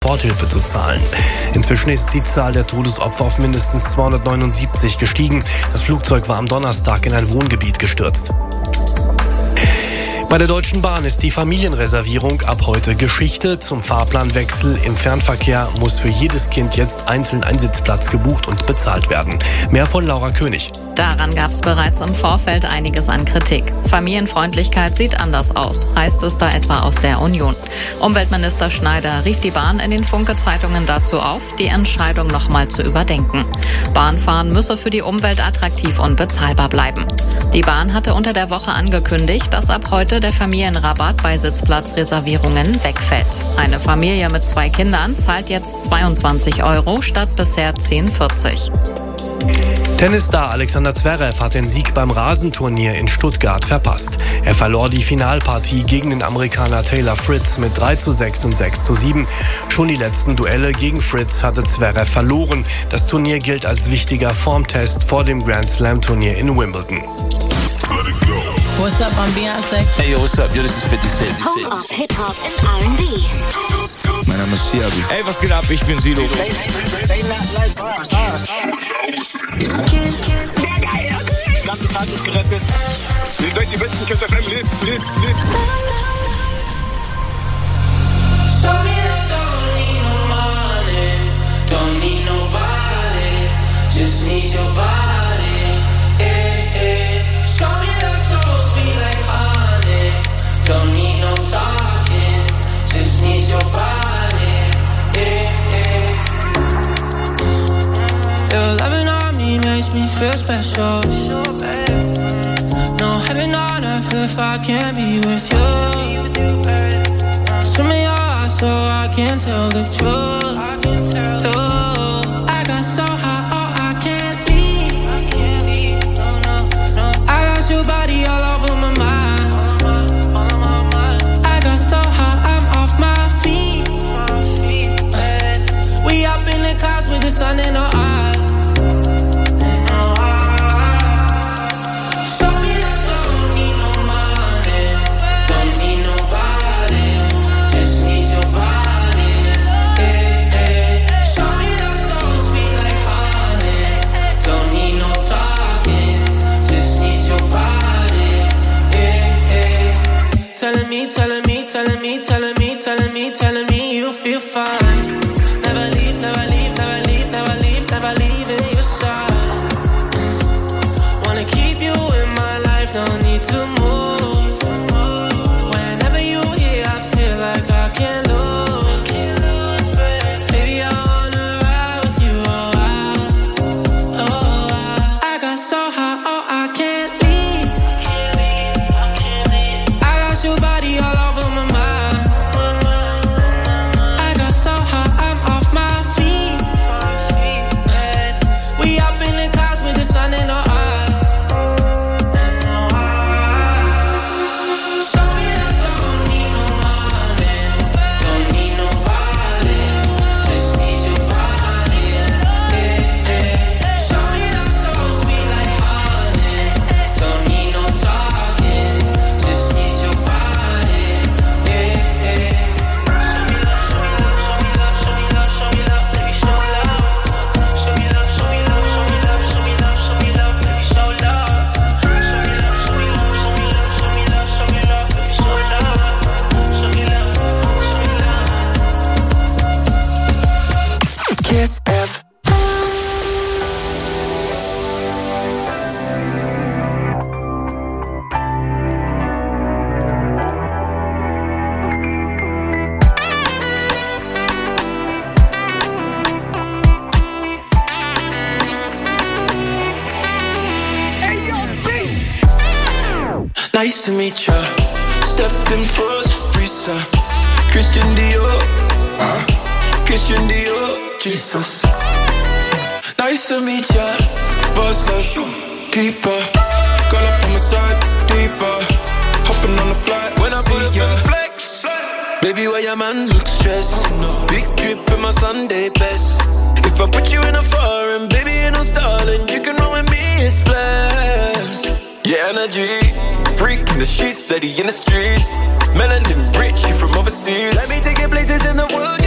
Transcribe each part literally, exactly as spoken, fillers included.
Soforthilfe zu zahlen. Inzwischen ist die Zahl der Todesopfer auf mindestens zweihundertneunundsiebzig gestiegen. Das Flugzeug war am Donnerstag in ein Wohngebiet gestürzt. Bei der Deutschen Bahn ist die Familienreservierung ab heute Geschichte. Zum Fahrplanwechsel im Fernverkehr muss für jedes Kind jetzt einzeln ein Sitzplatz gebucht und bezahlt werden. Mehr von Laura König. Daran gab es bereits im Vorfeld einiges an Kritik. Familienfreundlichkeit sieht anders aus, heißt es da etwa aus der Union. Umweltminister Schneider rief die Bahn in den Funke-Zeitungen dazu auf, die Entscheidung nochmal zu überdenken. Bahnfahren müsse für die Umwelt attraktiv und bezahlbar bleiben. Die Bahn hatte unter der Woche angekündigt, dass ab heute der Familienrabatt bei Sitzplatzreservierungen wegfällt. Eine Familie mit zwei Kindern zahlt jetzt zweiundzwanzig Euro statt bisher zehn vierzig. Tennisstar Alexander Zverev hat den Sieg beim Rasenturnier in Stuttgart verpasst. Er verlor die Finalpartie gegen den Amerikaner Taylor Fritz mit drei zu sechs und sechs zu sieben. Schon die letzten Duelle gegen Fritz hatte Zverev verloren. Das Turnier gilt als wichtiger Formtest vor dem Grand Slam Turnier in Wimbledon. What's up, I'm Beyoncé. Hey, yo, what's up? Yo, this is fifty Cent. Home of Hip-Hop and R and B. Mein Name ist Siabi. Hey, was geht ab? Ich bin Sido. Ganze Tag ist gerettet. Ihr seid die besten Kids F M. Lebt, lebt, lebt. Sorry, I don't need no money. Don't need nobody. Just need your body. Eh, eh. Show me that so sweet like honey. Don't need no talking. Just need your body. Eh, eh. Your loving on me makes me feel special. No heaven on earth if I can't be with you. Swim in your eyes so I can tell the truth. Ooh, I got so high, oh I can't leave. I got your body all over my mind. I got so high, I'm off my feet. We up in the clouds with the sun in our eyes. Telling me, telling me, telling me, telling me, telling me, telling me you feel fine. Never leave, never leave, never leave, never leave, never leave in your side. Wanna keep you in my life, don't need to move. Whenever you're here, I feel like I can't lose. Baby, I wanna ride with you, oh I, oh I. I got so high, oh I can't leave. Your body all over my mind. I got so high, I'm off my feet. We up in the clouds with the sun in our eyes. Show me that don't need no money, don't need nobody, just need your body. Eh, eh. Show me that so sweet like honey, don't need no talking, just need your body. Kiss F. Nice to meet ya. Stepping first, Risa. Christian Dior. Huh? Christian Dior. Jesus. Nice to meet ya. Boss up, keeper. Girl up on my side, diva. Hopping on the flight when I see ya. Flex. Baby, why your man look stressed? Big drip in my Sunday best. If I put you in a foreign, baby, you know stalling. You can roll with me, it's splash. Yeah, energy. Freak in the sheets, steady in the streets. Melanin rich, you from overseas. Let me take you places in the world you ain't never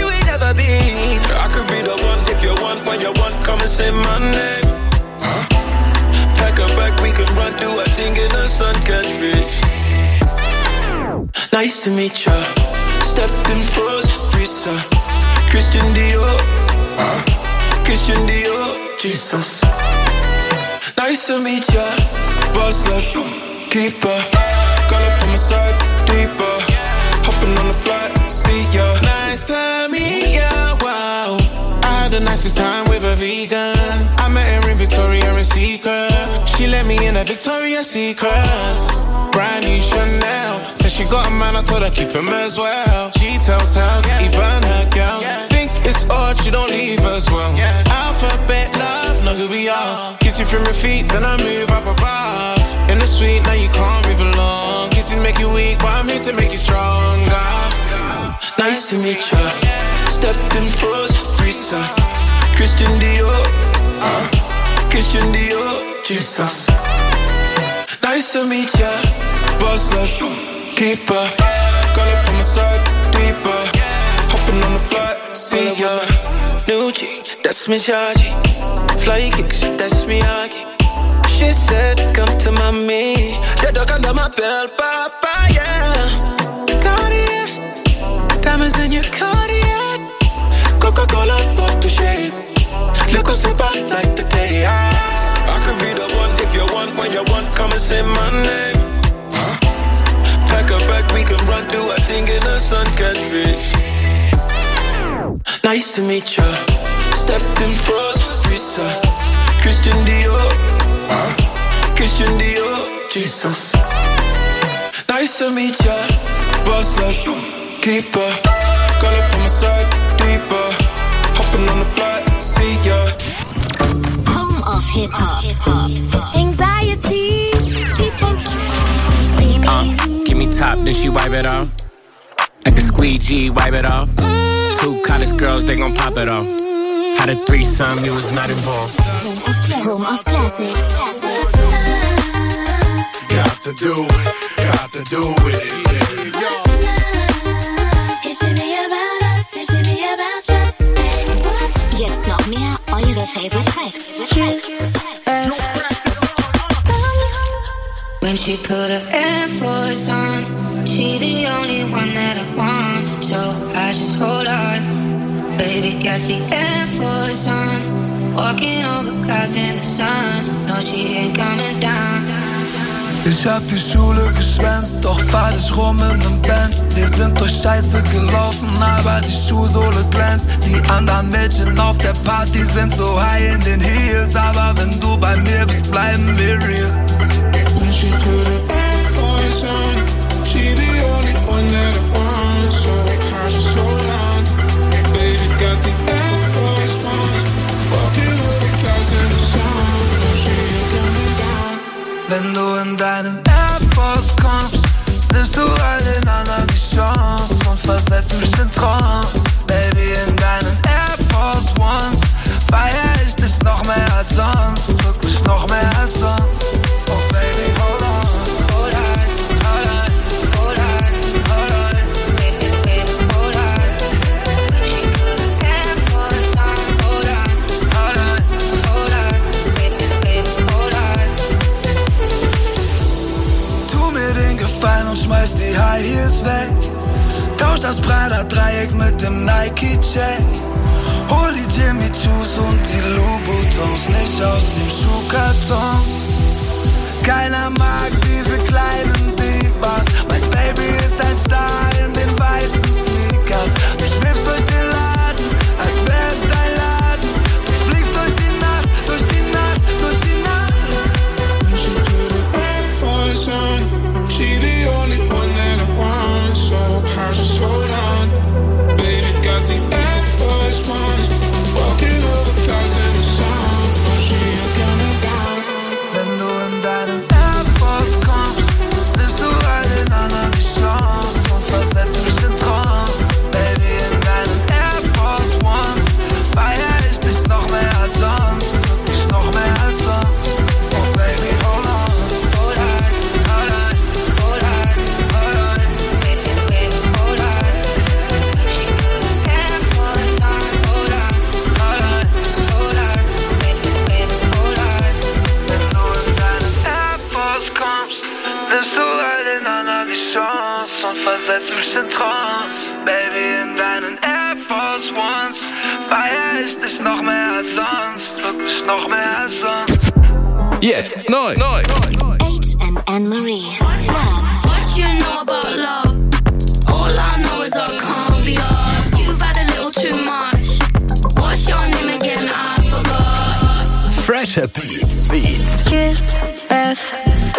beat. I could be the one if you want, when you want, come and say my name. Huh? Pack a bag, we can run, do a thing in the sun can't reach. Nice to meet ya. Stepped in froze, freezer. Christian Dior, huh? Christian Dior, Jesus. Nice to meet ya. Boss up, keeper. Girl up on my side, deeper. Hopping on the flight, see ya. Nice to meet ya, wow. I had the nicest time with a vegan. I met her in Victoria and Secret. She let me in a Victoria's Secrets. Brand new Chanel. Said she got a man, I told her keep him as well. She tells tales, yeah. Even her girls, yeah. Think it's odd, she don't leave as well, yeah. Alphabet love, know who we are. Kiss you from your feet, then I move up above. In the suite, now you can't move along. Kisses make you weak, but I'm here to make you stronger. Nice to meet ya. Stepped in froze, freezer. Christian Dior, uh, Christian Dior, Jesus. Nice to meet ya. Boss up, keeper. Girl up on my side, deeper. Hopping on the flight, see ya. New G, that's me chargy. Fly kicks, that's me Aki. She said, come to mommy. The dog under my belt, papa, yeah. Cartier, diamonds in your Cartier. Coca-Cola, bottle shade. Look what's about like the day I could be the one if you want, when you want, come and say my name. Huh? Pack a bag, we can run, do a thing in the sun can't reach. Nice to meet ya. Stepped in froze, freezer. Christian Dior, huh? Christian Dior, Jesus. Nice to meet ya. Boss up, keeper. Girl up on my side, deeper. Hopping on the flight, see ya. Home of hip hop. Anxiety, keep on. Uh, give me top, then she wipe it off. Like a squeegee, wipe it off. Two college girls, they gon' pop it off. Had a threesome, you was not involved. Home of classics. Got to do, got to do with it, yeah. It should be about us, it should be about us. Jetzt noch mehr eure favorite tracks. Hits. When she put her Air Force on, she the only one that I want. So I just hold on. Baby got the Air Force on, walking over clouds in the sun. No, she ain't coming down. Ich hab die Schule geschwänzt, doch fahr ich rum in nem Benz. Wir sind durch Scheiße gelaufen, aber die Schuhsohle glänzt. Die anderen Mädchen auf der Party sind so high in den Heels, aber wenn du bei mir bist, bleiben wir real. When she put her Air Force on, she the only one that I want. So I just hold on. Baby got the Air Force ones, walking over clouds in the sun. No, she ain't coming down. Wenn du in deinen Air Force kommst, nimmst du all den anderen die Chance und versetzt mich in Trance. Baby, in deinen Air Force Ones feier ich dich noch mehr als sonst, wirklich noch mehr als sonst. Oh baby, hold on, hold on, hold on, hold on, hold on, baby, baby, hold on. Air Force on, hold on, hold on, hold on, baby, baby, hold on. Tu mir den Gefallen und schmeiß die High Heels weg. Tausch das Prada-Dreieck mit dem Nike-Check. Hol die Jimmy Choos und die Louboutins nicht aus dem Schuhkarton. Keiner mag diese kleinen Divas. Mein Baby ist ein Star in den weißen Sneakers. Du schwimmst durch den Laden, als wär's dein Laden. Du fliegst durch die Nacht, durch die Nacht, durch die Nacht. When she put her Air Force on, she the only one that I want. So I just hold on. Baby got the Air Force ones, walking over clouds in the sun. No, she ain't coming down. Wenn du in deinen Air Force kommst, mich in Trance, Baby, in deinen Air Force Ones feier ich dich noch mehr als sonst, wirklich noch mehr als sonst. Jetzt neu, neu. H and Anne Marie. Love. What you know about love? All I know is I can't be asked. You've had a little too much. What's your name again? I forgot. Fresher Beats. Beats. Kiss F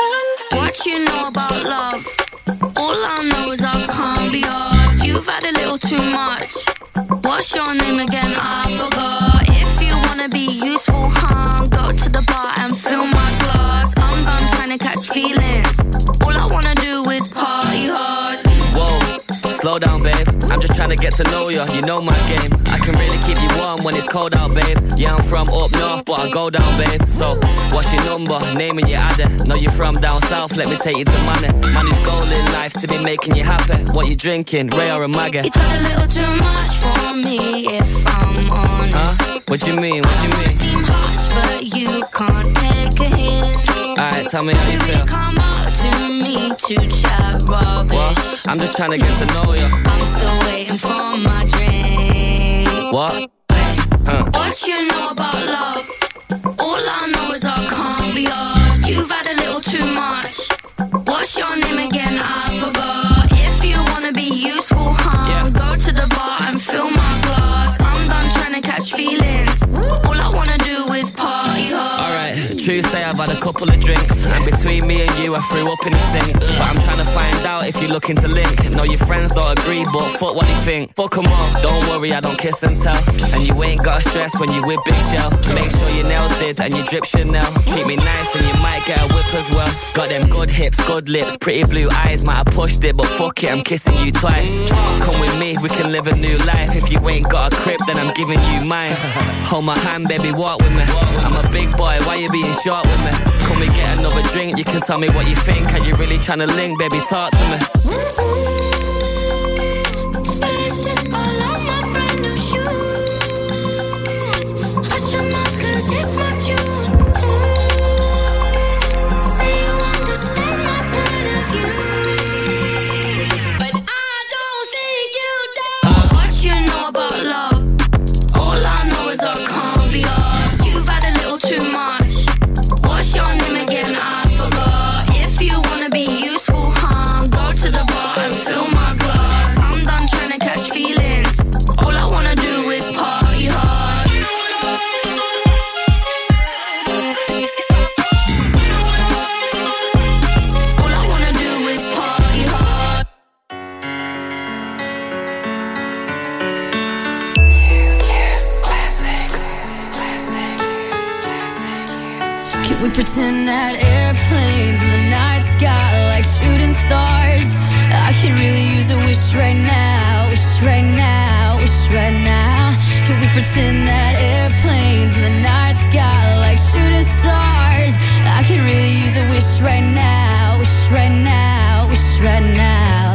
M. What you know about love? All I know is I can't be asked. You've had a little too much. What's your name again? I forgot. If you wanna be useful, huh? Go to the bar and fill my glass. I'm done trying to catch feelings. All I wanna do is party hard. Whoa, slow down, babe. I'm just trying to get to know you. You know my game. I can really keep you warm when it's cold out, babe. Yeah, I'm from up north, but I go down, babe. So, what's your number? Name and your adder. Know you're from down south. Let me take you to money. Money's goal in life to be making you happy. What you drinking, Ray or a Maggot? You talk a little too much for me, if I'm honest. Huh? What you mean? What you I mean? seem harsh, but you can't take a hint. Alright, tell me how you You really feel. come up to me to chat rubbish. What? I'm just trying to get to know you. I'm still waiting for my drink. What? Huh? What you know about love? All I know is I can't be asked. You've had a little too much. What's your name again? I forgot. If you wanna be useful, huh? Yeah. Go to the bar and fill my glass. I'm done trying to catch feelings. All I wanna do is party hard. Alright, Tuesday I've had a couple of drinks, and between me and you I threw up in the sink. But I'm trying to find out if you're looking to link. No, your friends don't agree, but fuck what they think. Fuck 'em all, don't worry, I don't kiss and tell. And you ain't gotta stress when you with Big Shell. Make sure your nails did and you drip Chanel. Treat me nice and you might get a whip as well. Got them good hips, good lips, pretty blue eyes. Might have pushed it, but fuck it, I'm kissing you twice. Come with me, we can live a new life. If you ain't got a crib, then I'm giving you mine. Hold my hand, baby, walk with me. I'm a big boy, why you being short with me? Come we get another drink, you can tell me what you think. Are you really trying to link, baby, talk to me. Spaceship all on my brand new shoes. Hush your mouth 'cause it's my June. Ooh. Say you understand my point of view, but I don't think you do. What you know about love? All I know is I can't be asked. You've had a little too much. What's your name again? I forgot. If you wanna be useful, huh? Go to the bar and fill my glass. I'm done trying to catch feelings. All I wanna do is party hard. All I wanna do is party hard. Can we pretend that airplanes in the night sky are like shooting stars? I could really use a wish right now, wish right now, wish right now. Can we pretend that airplanes in the night sky are like shooting stars? I could really use a wish right now, wish right now, wish right now.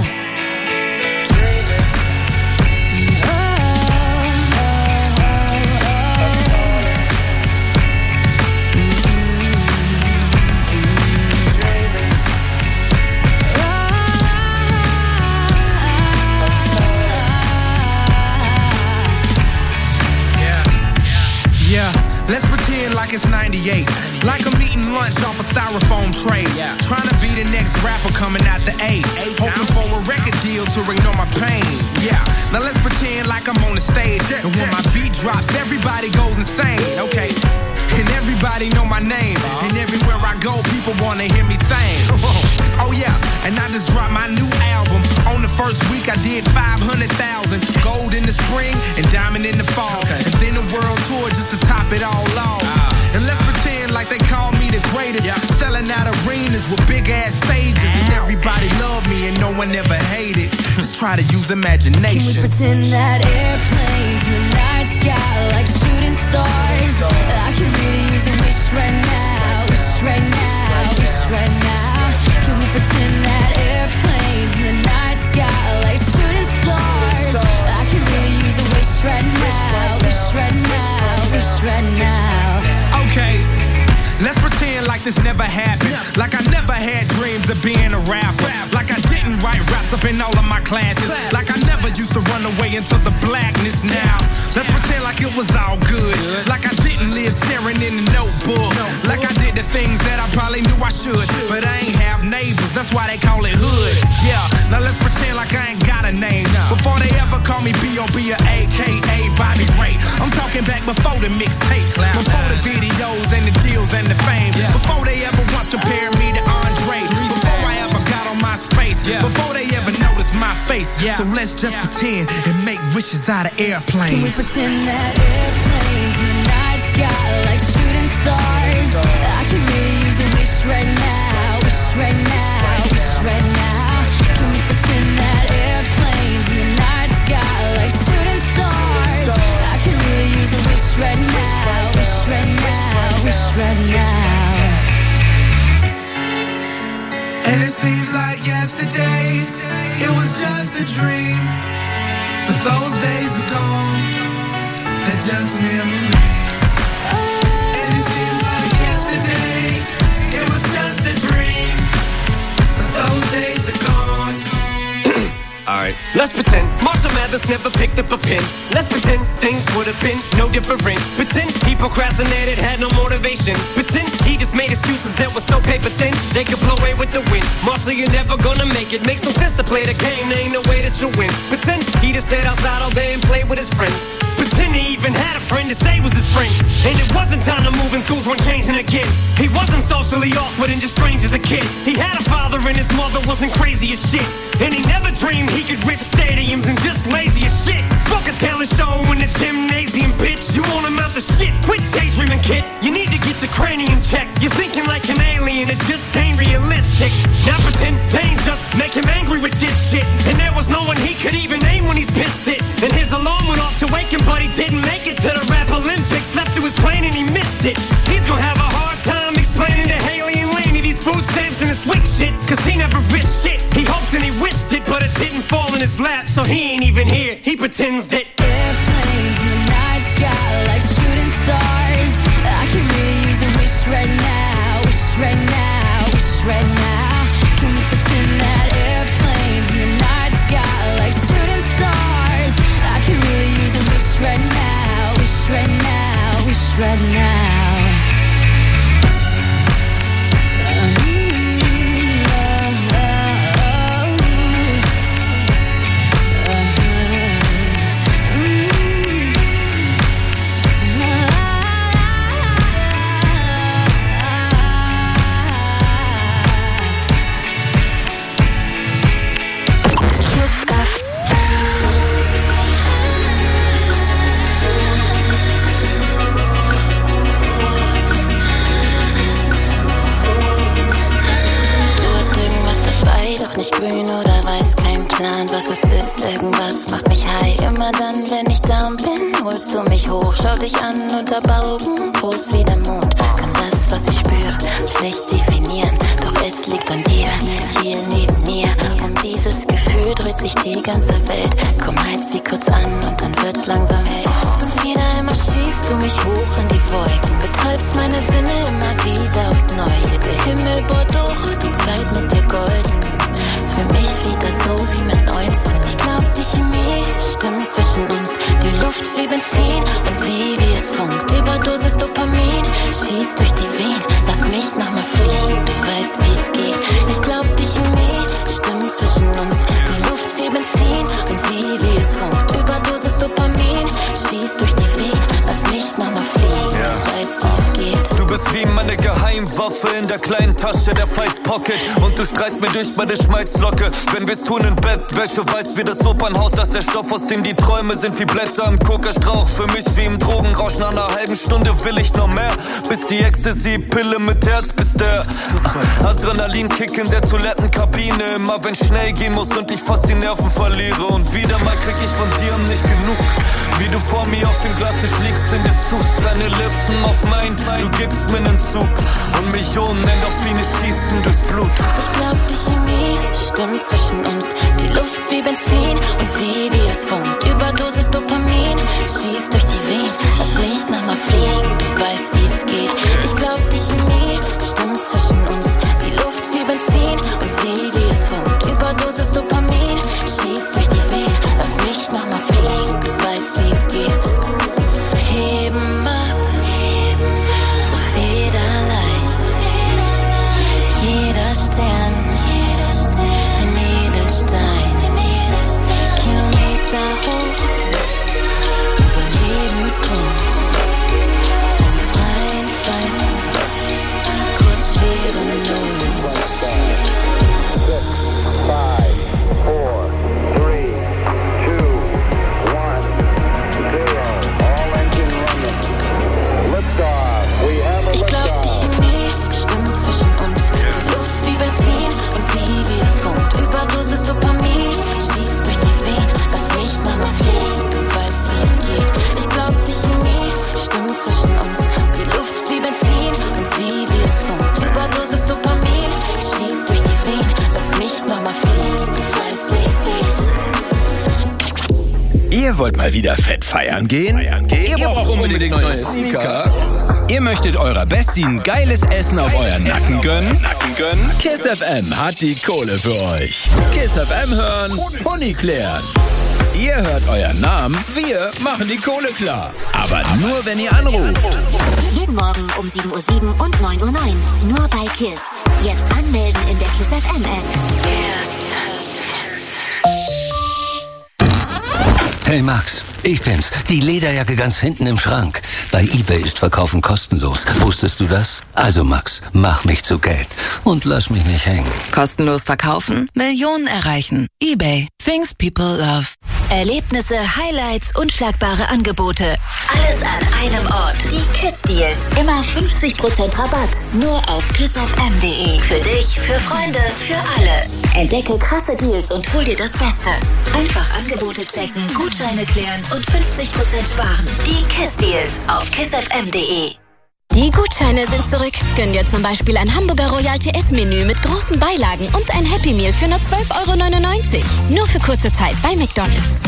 Yeah, let's pretend like it's ninety-eight. Like I'm eating lunch off a styrofoam tray. Yeah. Trying to be the next rapper coming out the eight. Hoping for a record deal to ignore my pain. Yeah, now let's pretend like I'm on the stage. And when my beat drops, everybody goes insane. Okay, and everybody know my name. And everywhere I go, people wanna hear me sing. Oh yeah, and I just dropped my new album. On the first week I did five hundred thousand. Gold in the spring and diamond in the fall. And then a world tour just to top it all off. And let's pretend like they call me the greatest. Selling out arenas with big ass stages. And everybody love me and no one ever hated. Just try to use imagination. Can we pretend that airplanes in the night sky are like shooting stars? I could really use a wish right now, wish right now, wish right now. Can we pretend that airplanes in the night sky are like shooting stars? I could really use a wish right now, wish right now, wish right now. Okay, Let's pretend like this never happened. Like I never had dreams of being a rapper. Like I didn't write raps up in all of my classes. Like I never used to run away into the blackness now. Let's pretend like it was all good. Like I didn't live staring in the notebook. Like I did the things that I probably knew I should. But I ain't have neighbors, that's why they call it hood. Yeah, now let's pretend like I ain't got a name. Before they ever call me B O B or A K A Bobby Ray. I'm talking back before the mixtapes, before the videos and the deals and the fame. Before they ever once compared me to Andre. Before I ever got on my space. Before they ever noticed my face. So let's just pretend and make wishes out of airplanes. Can we pretend that airplanes in the night sky like shooting stars? I can really use a wish right now, wish right now, wish right now. Can we pretend that airplanes in the night sky like shooting stars? I can really use a wish right now, wish right now, wish right now. And it seems like yesterday, it was just a dream. But those days are gone, they're just memories. And it seems like yesterday, it was just a dream. But those days are gone. Alright, let's pretend Marshall Mathers never picked up a pen. Let's pretend things would have been no different. Pretend he procrastinated, had no motivation. Pretend he just made excuses that were so paper thin they could blow away with the wind. Marshall, you're never gonna make it. Makes no sense to play the game, there ain't no way that you'll win. Pretend he just stayed outside all day and played with his friends. Pretend he even had a friend to say was his friend. And it wasn't time to move and schools weren't changing again. He wasn't socially awkward and just strange as a kid. He had a father and his mother wasn't crazy as shit. And he never dreamed he could rip stadiums and just lazy as shit. Fuck a talent show in the gymnasium, bitch. You want him out the shit, quit daydreaming, kid. You need to get your cranium checked. You're thinking like an alien, it just ain't realistic. Now pretend pain just make him angry with this shit. And there was no one he could even name when he's pissed it. And his alarm went off to wake him, but he didn't make it to the rap Olympics. Slept through his plane and he missed it. He's gonna have a hard time explaining to Haley and Laney these food stamps and this wick shit. Cause he never risked shit. He hoped and he wished it, but it didn't fall in his lap. So he ain't even here, he pretends that airplanes in the night sky like shooting stars. I can really use a wish right now, wish right now, wish right now. Can we pretend that airplanes in the night sky like shooting stars? I can really use a wish right now, wish right now, wish right now. Nicht grün oder weiß, kein Plan, was es ist. Irgendwas macht mich high. Immer dann, wenn ich down bin, holst du mich hoch. Schau dich an unter Augen, groß wie der Mond. Kann das, was ich spüre, schlecht definieren. Doch es liegt an dir, hier neben mir. Um dieses Gefühl dreht sich die ganze Welt. Komm, halt sie kurz an und dann wird's langsam hell. Und wieder immer schießt du mich hoch in die Wolken. Betäubst meine Sinne immer wieder aufs Neue. Der Himmel Bordeaux, die Zeit mit dir golden. Für mich flieht das so wie mit neunzehn. Ich glaub, die Chemie stimmt zwischen uns. Die Luft wie Benzin und sie wie es funkt. Überdosis Dopamin schießt durch die Venen. Lass mich nochmal fliegen, du weißt, wie es geht. Ich glaub, die Chemie stimmt zwischen uns. Die Luft wie Benzin und sie wie es funkt. Überdosis Dopamin schießt durch die Venen. Lass mich nochmal fliegen, ja. Du weißt, wie es geht. Du bist wie meine Geheimwaffe in der kleinen Tasche der Five Pocket. Und du streichst mir durch meine Schmalzlocke. Wenn wir's tun in Bettwäsche, weißt wie das Opernhaus, dass der Stoff, aus dem die Träume sind, wie Blätter am Kokastrauch. Für mich wie im Drogenrausch, nach einer halben Stunde will ich noch mehr. Bis die Ecstasy-Pille mit Herz, bis der Adrenalinkick in der Toilettenkabine. Immer wenn schnell gehen muss und ich fast die Nerven verliere. Und wieder mal krieg ich von dir nicht genug. Wie du vor mir auf dem Glastisch liegst in Dessous. Deine Lippen auf mein, du gibst mir nen Zug. Und Millionen Endorphine schießen durchs Blut. Ich glaub, die Chemie stimmt zwischen uns. Die Luft wie Benzin und sie wie es funkt. Überdosis Dopamin schießt durch die Venen. Lass mich nochmal fliegen, du weißt, wie es geht. Ich glaub, die Chemie wollt mal wieder fett feiern gehen? Feiern gehen? Ihr braucht unbedingt neue Sneaker? Ihr möchtet eurer Bestie ein geiles Essen auf euren Nacken gönnen? Nacken gönnen? Kiss F M hat die Kohle für euch. Kiss F M hören, Pony klären. Ihr hört euren Namen, wir machen die Kohle klar. Aber nur, wenn ihr anruft. Jeden Morgen um sieben Uhr sieben und neun Uhr neun. Nur bei KISS. Jetzt anmelden in der KISS F M App. Hey Max, ich bin's. Die Lederjacke ganz hinten im Schrank. Bei eBay ist Verkaufen kostenlos. Wusstest du das? Also Max, mach mich zu Geld. Und lass mich nicht hängen. Kostenlos verkaufen? Millionen erreichen. eBay. Things people love. Erlebnisse, Highlights, unschlagbare Angebote. Alles an einem Ort. Die KISS Deals. Immer fünfzig Prozent Rabatt. Nur auf kiss f m punkt d e. Für dich, für Freunde, für alle. Entdecke krasse Deals und hol dir das Beste. Einfach Angebote checken, Gutscheine klären und fünfzig Prozent sparen. Die KISS Deals auf kiss f m punkt d e. Die Gutscheine sind zurück. Gönn dir zum Beispiel ein Hamburger Royal T S-Menü mit großen Beilagen und ein Happy Meal für nur zwölf Euro neunundneunzig. Nur für kurze Zeit bei McDonald's.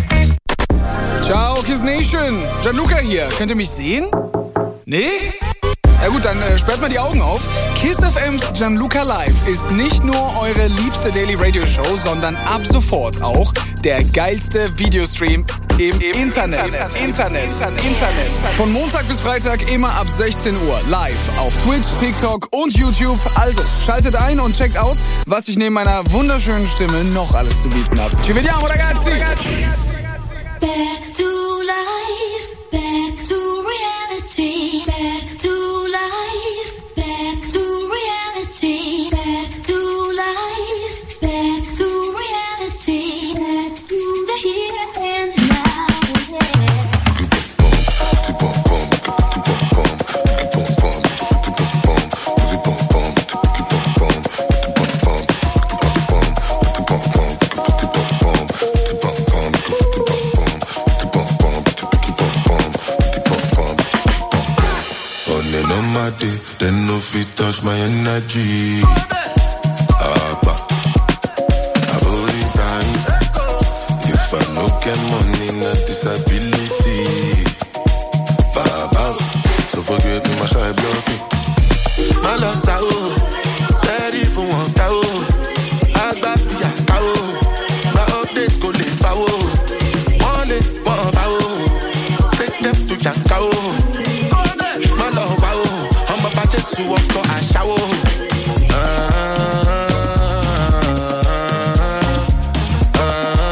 Ciao, Kiss Nation. Gianluca hier. Könnt ihr mich sehen? Nee? Ja gut, dann äh, sperrt mal die Augen auf. Kiss F M's Gianluca Live ist nicht nur eure liebste Daily Radio Show, sondern ab sofort auch der geilste Videostream im, Im Internet. Internet. Internet. Internet. Internet. Von Montag bis Freitag immer ab sechzehn Uhr live auf Twitch, TikTok und YouTube. Also schaltet ein und checkt aus, was ich neben meiner wunderschönen Stimme noch alles zu bieten habe. Ci vediamo, ragazzi! Back to life, back to reality, back to life, back to reality, back to life, back to reality, back to the here and now. Then no fit touch my energy. Abba, aboli time. If I no get money, not disability. Baba, so forget me, my shy blocking. My loss out, ready for one cow. Agba ya cow. My updates go live power. One it, one power. Take them to your cow. My love power. Just to walk on a shower. Ah, ah,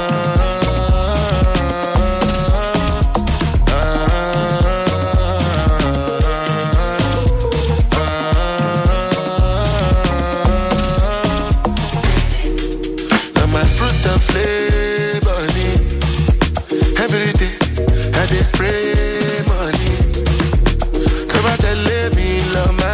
now my fruit of labor, every day I dey spray money. Come out and let me love my.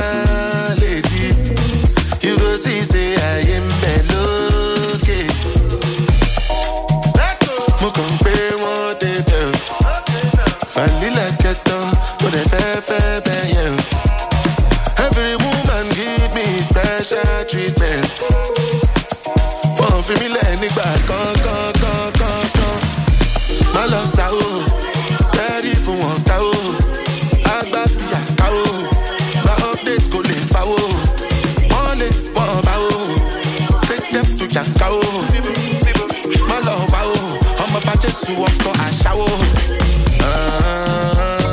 Every woman give me special treatment. One for me let me back, come, come, come, come, come. My love sao, ready for one cow. Agba ya cow. My updates go live power. One leg, one bow. Take them to your cow. My love bow. I'm about just to walk on a shower. Ah.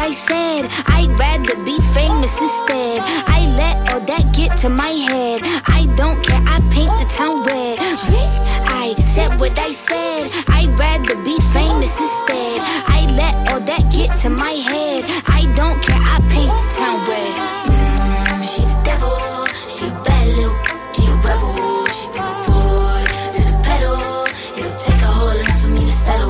I said. I'd rather be famous instead. I let all that get to my head. I don't care, I paint the town red. I said what I said. I'd rather be famous instead. I let all that get to my head. I don't care, I paint the town red. Mm, she the devil, she a bad little, she a rebel. She put her foot to the pedal. It'll take a whole lot for me to settle.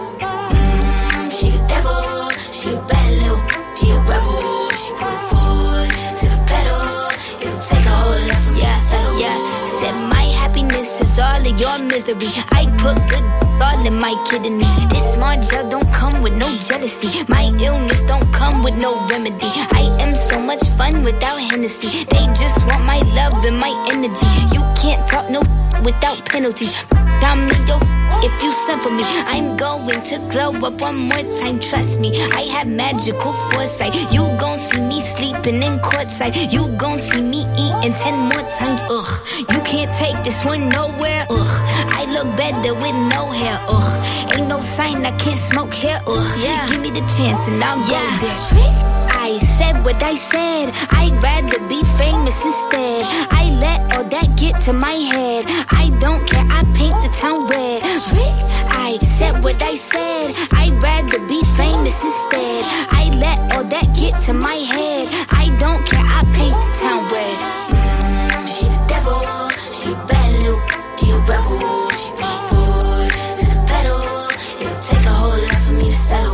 Mm, she the devil, she a bad little, she a rebel. She put her foot to the pedal. It'll take a whole lot for me yeah, to settle. Yeah, said my happiness is all of your misery. I put good all in my kidneys. This small gel don't come with no jealousy. My illness don't come with no remedy. I am so much fun without Hennessy. They just want my love and my energy. You can't talk no without penalties. I'm in your if you send for me. I'm going to glow up one more time, trust me. I have magical foresight. You gon' see me sleeping in courtside. You gon' see me eating ten more times, ugh. You can't take this one nowhere, ugh. I look better with no hair, ugh. Ain't no sign I can't smoke here, ugh. Yeah. Give me the chance and I'll yeah. go there. I said what I said. I'd rather be famous instead. I let all that get to my head. I don't care, I paint the town red. I said what I said. I'd rather be famous instead. I let all that get to my head. I don't care, I paint the town red. Mm, she the devil, she a bad little, she a rebel. She put her foot to the pedal. It'll take a whole lot for me to settle.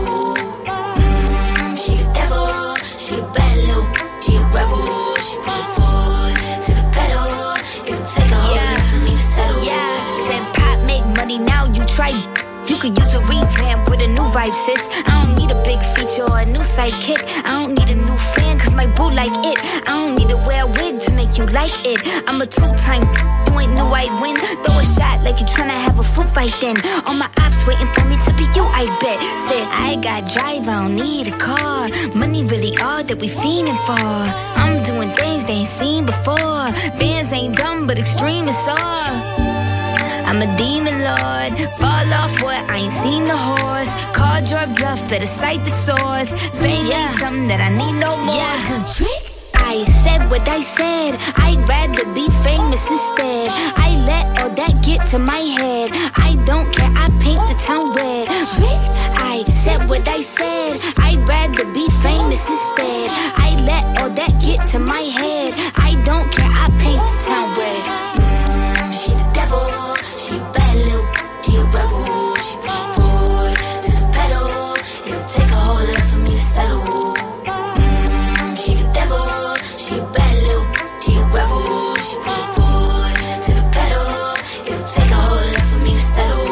Mm, she the devil, she a bad little, she a rebel. She put her foot to the pedal. It'll take a whole yeah. lot for me to settle. Yeah, said pop make money now. You try. You could use a revamp with a new vibe, sis. I don't need a big feature or a new sidekick. I don't need a new fan, cause my boo like it. I don't need to wear a wig to make you like it. I'm a two-time, you ain't knew I'd win. Throw a shot like you tryna have a foot fight then. All my ops waiting for me to be you, I bet. Said, I got drive, I don't need a car. Money really all that we fiending for. I'm doing things they ain't seen before. Bands ain't dumb, but extreme is all. I'm a demon lord, fall off what, I ain't seen the horse. Called your bluff, better cite the source. Fame yeah. ain't something that I need no more. Yeah, cause trick, I said what I said. I'd rather be famous instead. I let all that get to my head. I don't care, I paint the town red. Trick, I said what I said. I'd rather be famous instead. I let all that get to my head. I don't care, I paint the town red. Mm, she the devil. She a bad little, she a rebel. She put her foot to the pedal. It'll take a whole lot for me to settle. Mm, she the devil, she a bad little, she a rebel. She put her foot to the pedal. It'll take a whole lot for me to settle.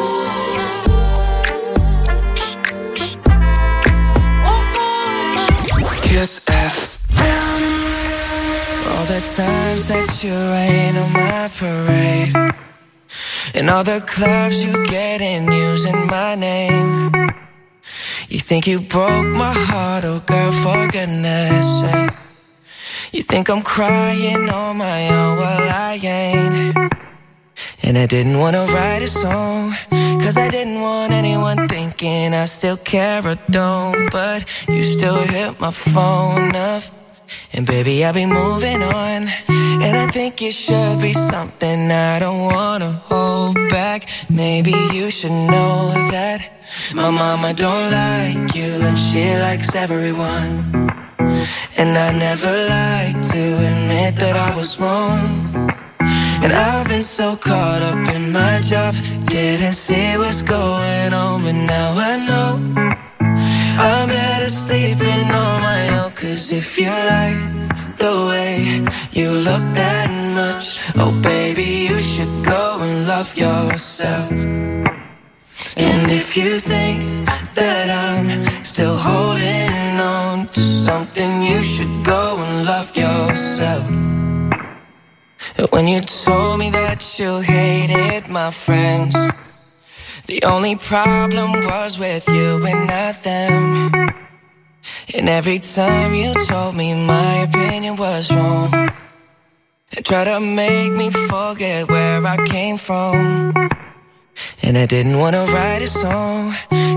Kiss F M. All the times that you rain on my parade. In all the clubs you get in using my name. You think you broke my heart, oh girl, for goodness sake. You think I'm crying on my own, well I ain't. And I didn't wanna write a song, cause I didn't want anyone thinking I still care or don't. But you still hit my phone up, and baby I'll be moving on. And I think it should be something I don't wanna hold back. Maybe you should know that my mama don't like you, and she likes everyone. And I never like to admit that I was wrong. And I've been so caught up in my job, didn't see what's going on, but now I know I'm better sleeping on my own. Cause if you like the way you look that much, oh baby, you should go and love yourself. And if you think that I'm still holding on to something, you should go and love yourself. When you told me that you hated my friends, the only problem was with you and not them. And every time you told me my opinion was wrong, and tried to make me forget where I came from. And I didn't wanna write a song,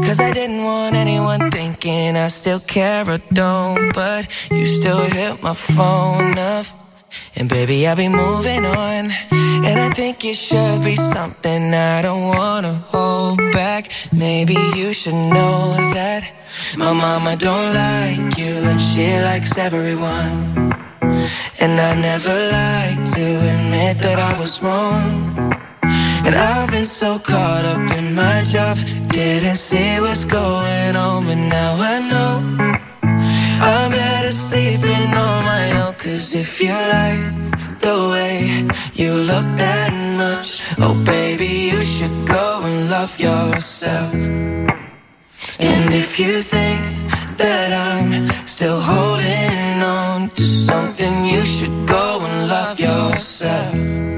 Cause I didn't want anyone thinking I still care or don't, but you still hit my phone up. And baby, I'll be moving on. And I think it should be something I don't wanna hold back. Maybe you should know that my mama don't like you and she likes everyone. And I never like to admit that I was wrong. And I've been so caught up in my job, didn't see what's going on, but now I know I'm better sleeping on my own. Cause if you like the way you look that much, oh baby, you should go and love yourself. And if you think that I'm still holding on to something, you should go and love yourself.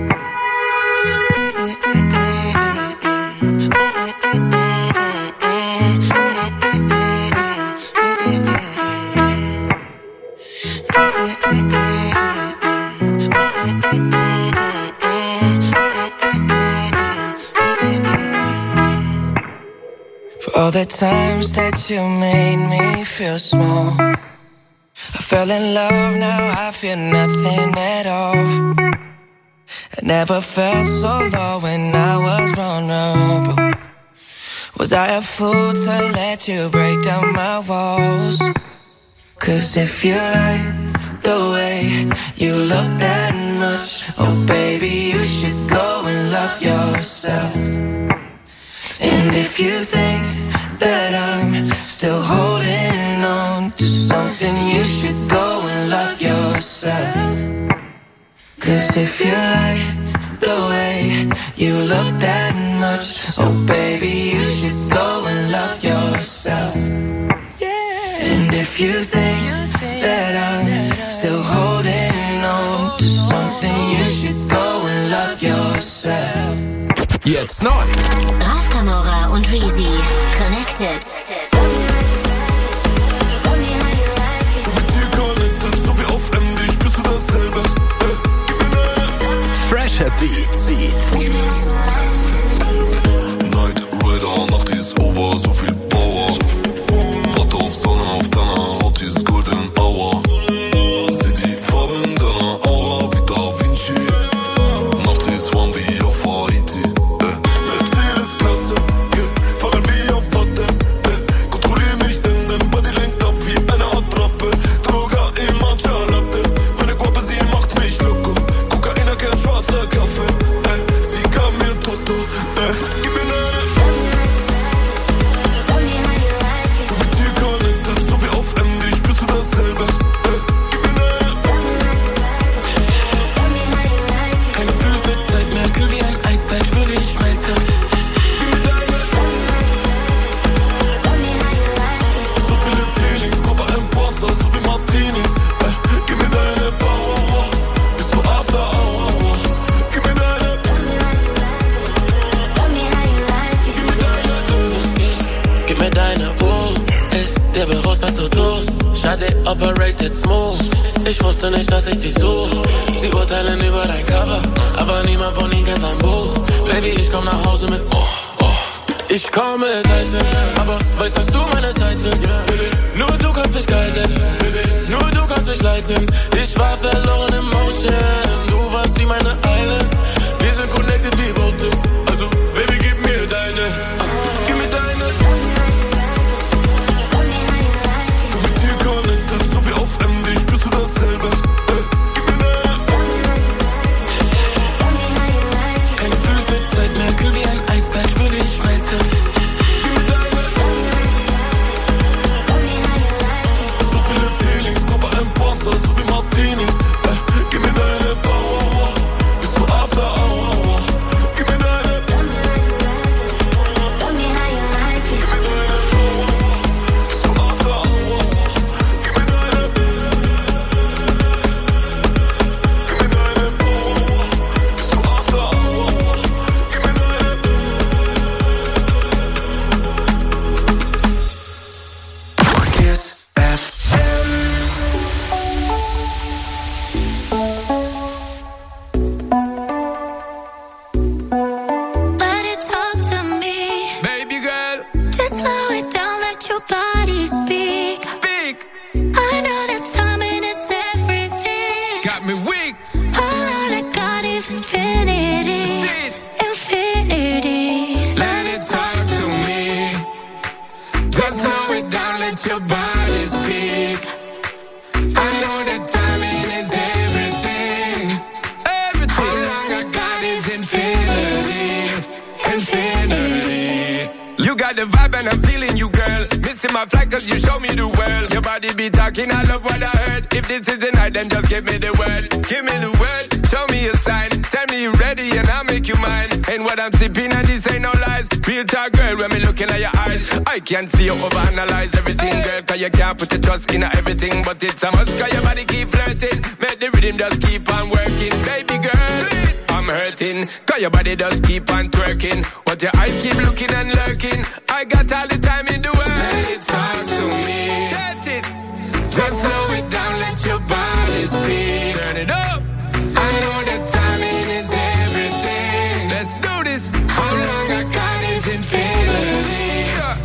For all the times that you made me feel small, I fell in love, now I feel nothing at all. I never felt so low when I was vulnerable. Was I a fool to let you break down my walls? Cause if you like the way you look that much, oh baby, you should go and love yourself. And if you think that I'm still holding on to something, you should go and love yourself. Cause if you like the way you look that much, oh baby, you should go and love yourself. And if you think that I'm still holding on to something, you should go and love yourself. Jetzt neu. Ralf Kamora und Reezy. Connected. Fresher Beats. Night Rider, Nacht ist over, so viel Power. Warte auf Sonne, auf deiner Haut ist Golden Hour. Sieh die Farben deiner Aura wie Da Vinci. Nacht ist warm wie auf Haiti. Äh, Mercedes Klasse, yeah, fahren wie auf Watte. Äh, kontrollier mich, denn dein Body lenkt ab wie eine Attrappe. Droga im Matcha Latte, meine Guappe, sie macht mich loco. Kokaina, kein schwarzer Kaffee. Äh, sie gab mir Toto. Äh, gib mir eine. Operated smooth. Ich wusste nicht, dass ich dich such. Sie urteilen über dein Cover, aber niemand von ihnen kennt dein Buch. Baby, ich komm nach Hause mit oh, oh. Ich komm mit Items, aber weißt, dass du meine Zeit willst, Baby. Nur du kannst mich guiden, Baby. Nur du kannst mich leiten. Ich war verloren im Motion. Du warst wie meine Island. Wir sind connected wie Boatem. Also, Baby, gib mir deine, uh, gib mir deine. So wie Martinis, äh, gib mir deine Power, bist du let your body speak. I know that timing is everything. Everything. How long I got is infinity. Infinity. You got the vibe and I'm feeling you, girl. Missing my flight cause you show me the world. Your body be talking, I love what I heard. If this is the night, then just give me the word. Give me the word, show me a sign. Tell me you ready and I'll make you mine. And what I'm sipping and this ain't no lies. Real talk, girl, when me looking at your eyes. I can't see you overanalyze everything, girl. Cause you can't put your trust in everything. But it's a must cause your body keep flirting. Make the rhythm just keep on working. Baby girl, I'm hurting. Cause your body does keep on twerking. But your eyes keep looking and lurking. I got all the time in the world. Let it talk to me. Set it. Just slow it down, let your body speak. Turn it up. I know that timing is everything. Let's do this. How long I got is infinity.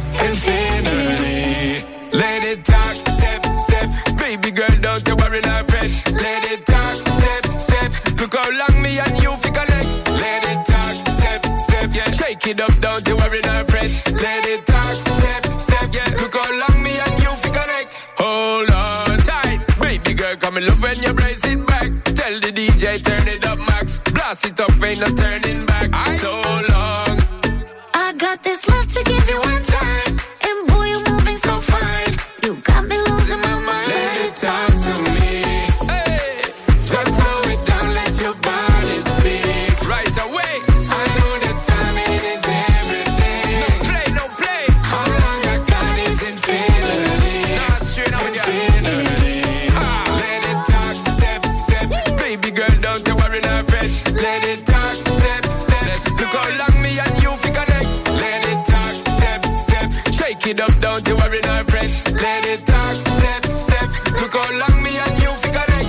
Infinity. Let it talk, step, step. Baby girl, don't you worry, not fret. Let it talk, step, step. Look how long me and you fi connect. Let it talk, step, step, yeah. Shake it up, don't you worry, not fret. Let it talk, step, step, yeah. Look how long me and you fi connect. Hold on tight, baby girl, come in love when you brace it back. Tell the D J turn it up max. Blast it up, ain't no turning back. So long. I got this love to give you one time. And boy, you're moving so fine. You got me losing my mind. Let it talk to me. Hey, just slow it down, let your body speak. Right away. I know that timing is everything. No play, no play. How long I got is infinity. Nah, straight up infinity. Ah, let it talk, step, step. Woo. Baby girl, don't you worry, not fret. Let it talk, step, step. Let's look how long me and you fi connect. Let it talk, step, step. Shake it up, don't you worry, not fret. Let it talk, step, step. Look how long me and you fi connect.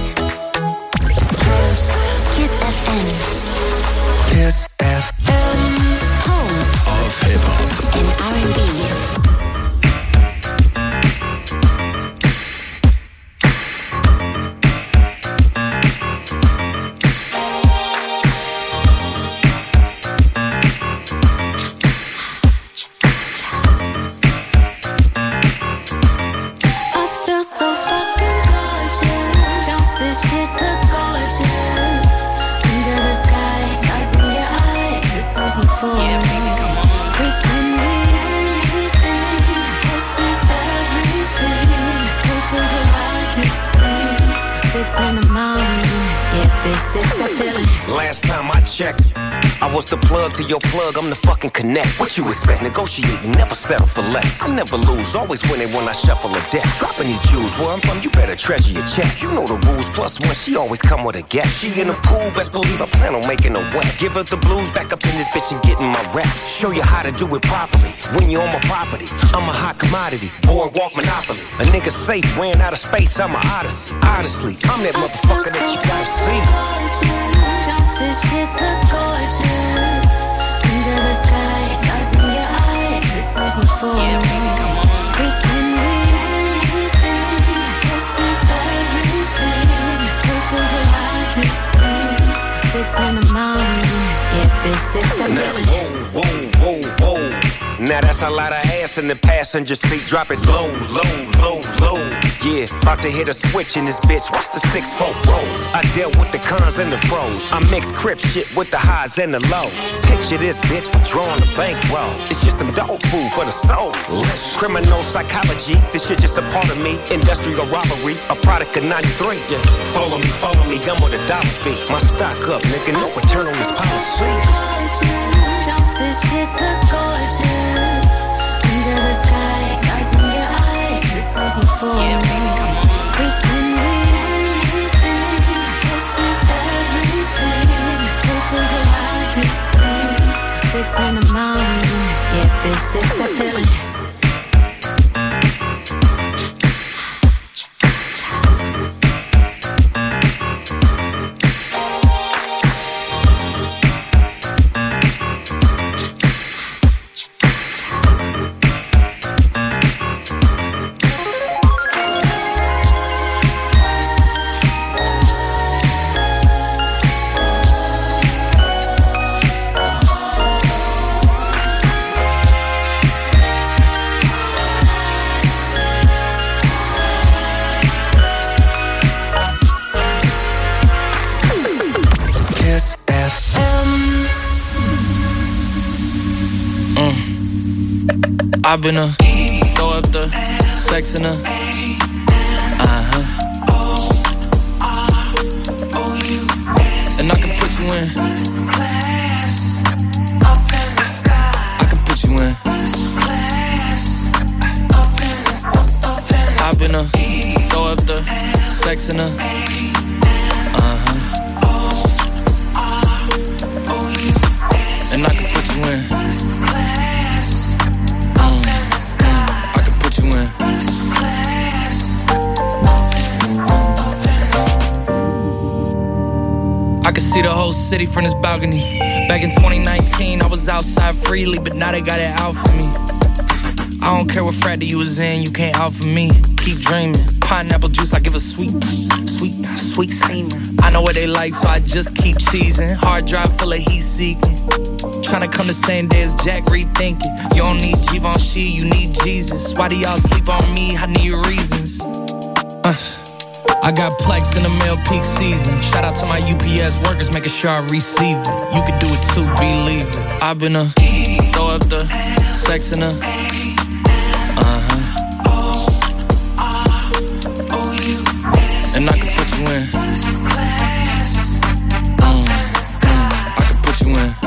Kiss F M. Kiss F M. Home of Hip Hop and R and B. Last time I checked, I was the plug to your plug, I'm the fucking connect. What you expect? Negotiating, never settle for less. I never lose, always winning when I shuffle a deck. Dropping these jewels, where I'm from, you better treasure your checks. You know the rules, plus one, she always come with a gap. She in the pool, best believe I plan on making her wet. Give her the blues, back up in this bitch and getting my rap. Show you how to do it properly, when you're on my property. I'm a hot commodity, boardwalk monopoly. A nigga safe, ran out of space, I'm a odyssey. Honestly, I'm that motherfucker that you gotta see. This shit look gorgeous. Under the sky, stars in your eyes. This is euphoria. We can be anything. This is everything. We do the hardest things. Six in the morning. Yeah, bitch, six I'm feeling. Whoa, whoa, whoa, whoa. Now that's a lot of ass in the passenger seat. Drop it low, low, low, low. Yeah, about to hit a switch in this bitch. Watch the six four rolls. I dealt with the cons and the pros. I mix crip shit with the highs and the lows. Picture this bitch for drawing the bankroll. It's just some dog food for the soul. Criminal psychology, this shit just a part of me. Industrial robbery, a product of ninety-three. Yeah, follow me, follow me, I'm where the dollars be. My stock up, nigga, no return on this policy. This shit look gorgeous. Under the sky, stars in your eyes. This is euphoria. We can be anything. This is everything. We do the hardest things. Six in the morning. Yeah, bitch, six I feeling. I've been a throw up the sex in a uh-huh. And I can put you in. I can put you in. I've been a throw up the sex in a uh-huh. And I can put you in. Mm, mm, I can put you in. I can see the whole city from this balcony. Back in twenty nineteen, I was outside freely, but now they got it out for me. I don't care what frat you was in, you can't out for me. Keep dreaming. Pineapple juice, I give a sweet, sweet, sweet semen. I know what they like, so I just keep cheesing. Hard drive full of heat seeking. Tryna come the same day as Jack, rethinking. You don't need Givenchy, you need Jesus. Why do y'all sleep on me? I need reasons. Uh, I got Plex in the mail peak season. Shout out to my U P S workers, making sure I receive it. You can do it too, believe it. I've been a throw up the sex in a uh-huh. And I can put you in. Mm, mm, I can put you in.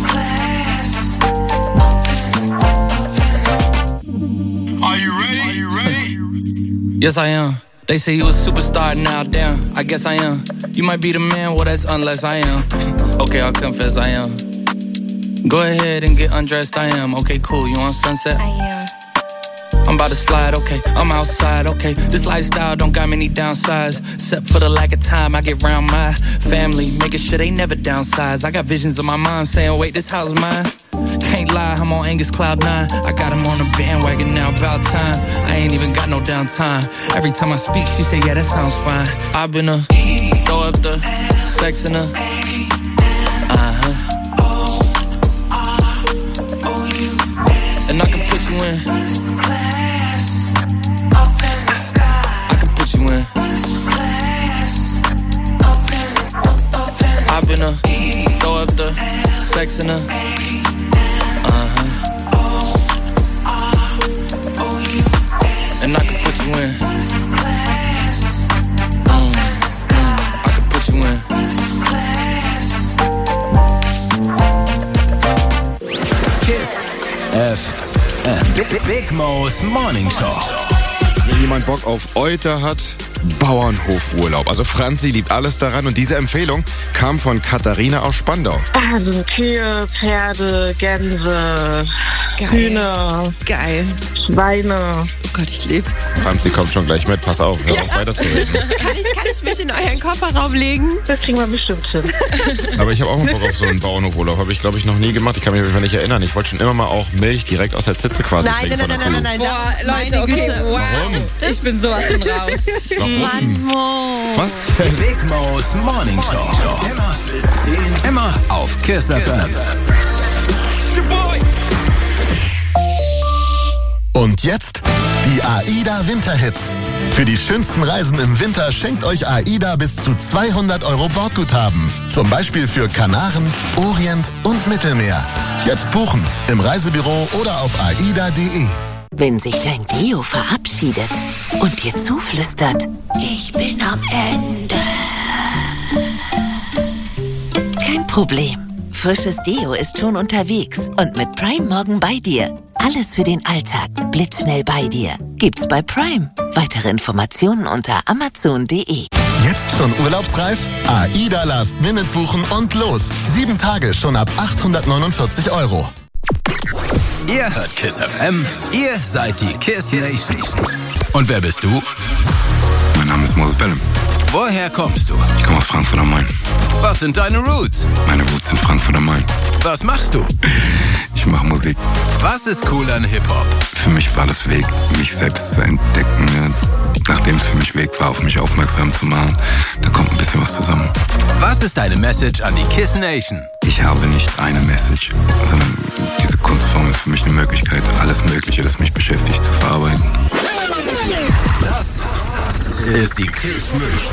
Are you ready? Are you ready? Yes, I am. They say you a superstar now, damn. I guess I am. You might be the man, well that's unless I am. Okay, I'll confess I am. Go ahead and get undressed, I am. Okay, cool, you on Sunset? I am. I'm about to slide, okay, I'm outside, okay. This lifestyle don't got many downsides. Except for the lack of time I get around my family, making sure they never downsize. I got visions of my mom saying, wait, this house mine. Can't lie, I'm on Angus Cloud nine. I got him on the bandwagon now, about time. I ain't even got no downtime. Every time I speak, she say, yeah, that sounds fine. I've been a throw up the sex in a uh-huh. And I can put you in. I can put you in. I've been a throw up the sex in a uh-huh. And I can put you in. Mm, mm, I can put you in. Kiss F M. Big, Big Mo's Morning Show. Wenn jemand Bock auf Euter hat, Bauernhofurlaub. Also Franzi liebt alles daran und diese Empfehlung kam von Katharina aus Spandau. Also Kühe, Pferde, Gänse, Geil. Hühner, Geil. Schweine. Oh Gott, ich lieb's. Franzi kommt schon gleich mit, pass auf, hör ja. auf weiter zu reden. Kann ich, kann ich mich in euren Kofferraum legen? Das kriegen wir bestimmt hin. Aber ich habe auch mal Bock auf so einen Bauernhofurlaub. Habe ich, glaube ich, noch nie gemacht. Ich kann mich einfach nicht erinnern. Ich wollte schon immer mal auch Milch direkt aus der Zitze quasi nein, trinken. Nein, nein, nein, nein, nein, nein. Boah, Leute, okay, Güte. wow. Warum? Ich bin sowas von raus. Warum? Mann, Mo. Was? Big Mo's Morning Show. Immer bis zehn. Immer auf Kiss F M. Und jetzt die AIDA Winterhits. Für die schönsten Reisen im Winter schenkt euch AIDA bis zu zweihundert Euro Bordguthaben. Zum Beispiel für Kanaren, Orient und Mittelmeer. Jetzt buchen im Reisebüro oder auf aida punkt de. Wenn sich dein Deo verabschiedet und dir zuflüstert, ich bin am Ende. Kein Problem. Frisches Deo ist schon unterwegs und mit Prime morgen bei dir. Alles für den Alltag, blitzschnell bei dir. Gibt's bei Prime. Weitere Informationen unter amazon punkt de. Jetzt schon urlaubsreif? AIDA Last Minute buchen und los. Sieben Tage schon ab achthundertneunundvierzig Euro. Ihr hört Kiss F M, ihr seid die Kiss Nation. Und wer bist du? Mein Name ist Moses Bellem. Woher kommst du? Ich komme aus Frankfurt am Main. Was sind deine Roots? Meine Roots sind Frankfurt am Main. Was machst du? Ich mache Musik. Was ist cool an Hip-Hop? Für mich war das Weg, mich selbst zu entdecken. Nachdem es für mich Weg war, auf mich aufmerksam zu machen, da kommt ein bisschen was zusammen. Was ist deine Message an die Kiss Nation? Ich habe nicht eine Message, sondern diese Kunstform ist für mich eine Möglichkeit, alles Mögliche, das mich beschäftigt, zu verarbeiten. Das ist die Kiss Nation.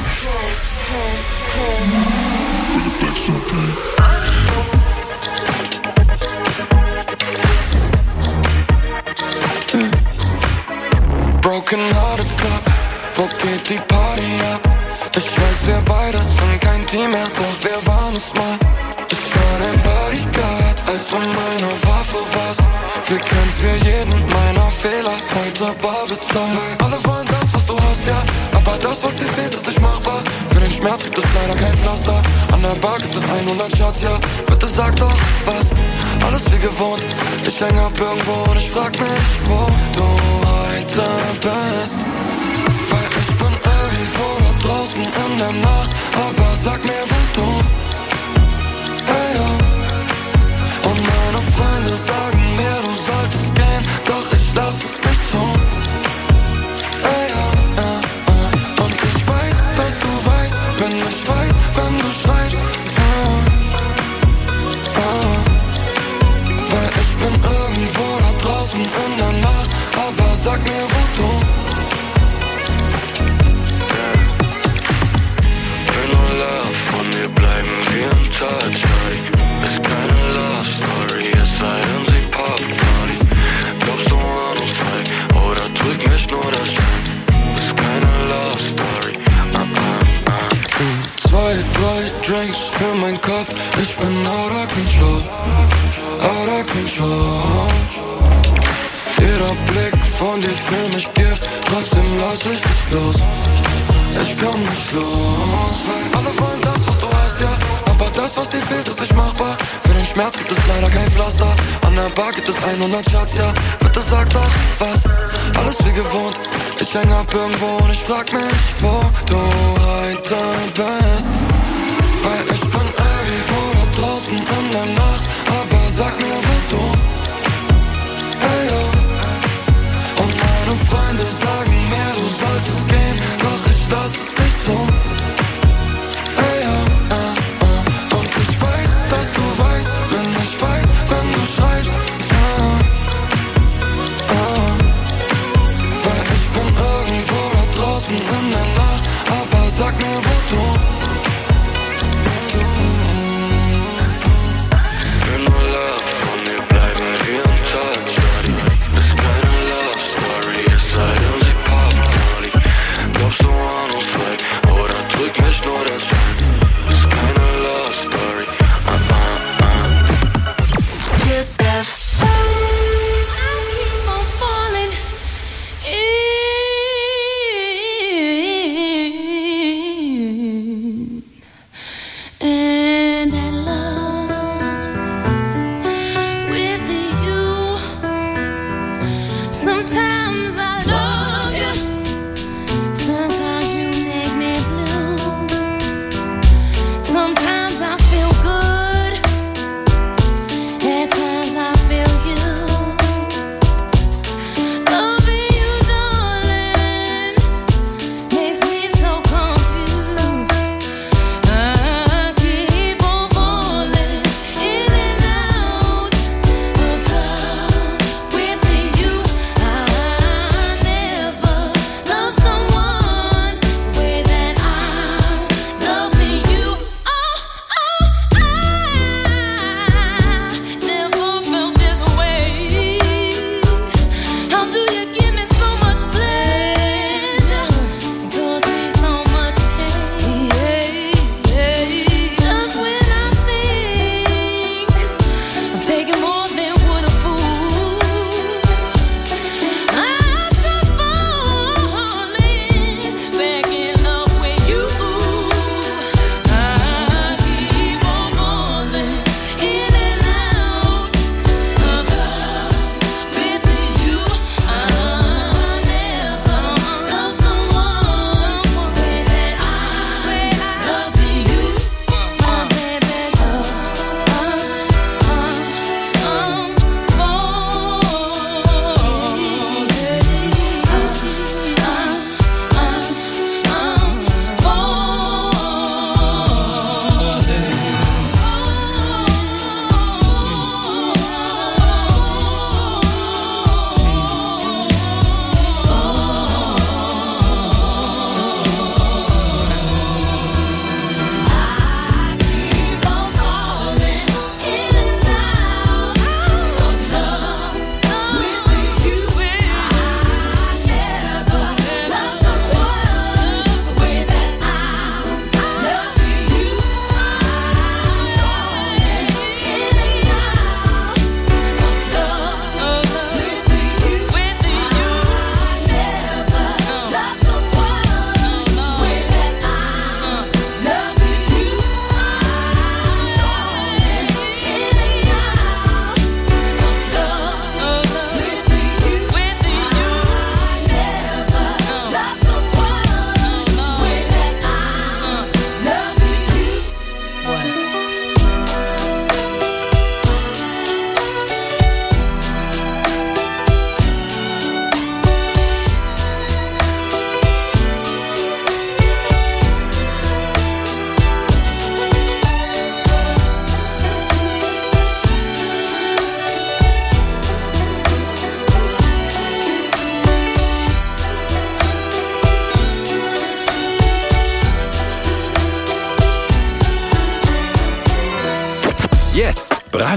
mehr, doch wir waren es mal. Ich war dein Bodyguard, als du meine Waffe warst. Wir können für jeden meiner Fehler heute bar bezahlen. Alle wollen das, was du hast, ja, aber das, was dir fehlt, ist nicht machbar. Für den Schmerz gibt es leider kein Pflaster. An der Bar gibt es hundert Shots, ja, bitte sag doch was. Alles wie gewohnt, ich häng ab irgendwo und ich frag mich, wo du heute bist. Weil ich bin irgendwo da draußen in der Nacht, aber sag mir, wo du. Hey, ja. Und meine Freunde sagen mir, du solltest gehen, doch ich lass es nicht zu. Hey, ja, ja, ja. Und ich weiß, dass du weißt, bin ich weit, wenn du schreibst. Ja, ja. Weil ich bin irgendwo da draußen in der Nacht, aber sag mir, wo du. Will nur Love, von dir bleiben wir im Touch. Ist keine Love Story, es sei denn sie Pop-Party. Glaubst du an uns zwei, oder trügt mich nur das Schein? Ist keine Love Story, ah, ah, ah. Zwei, drei Drinks für meinen Kopf, ich bin out of control, out of control. Jeder Blick von dir für mich Gift, trotzdem lass ich dich los. Ich komm nicht los. Alle wollen das, was du hast, ja, aber das, was dir fehlt, ist nicht machbar. Für den Schmerz gibt es leider kein Pflaster. An der Bar gibt es hundert Shots, ja, bitte sag doch was. Alles wie gewohnt, ich häng ab irgendwo und ich frag mich, wo du heute bist. Weil ich bin irgendwo da draußen in der Nacht, aber sag mir, wo du. Hey, yo. Und meine Freunde sagen mir, du solltest gehen, doch ich lass es nicht zu. Hey, ja, äh, äh. Und ich weiß, dass du weißt, bin ich weit, wenn du schreibst. Ja, äh. Weil ich bin irgendwo da draußen in der Nacht, aber sag mir, wo du. Will nur Love, von dir bleiben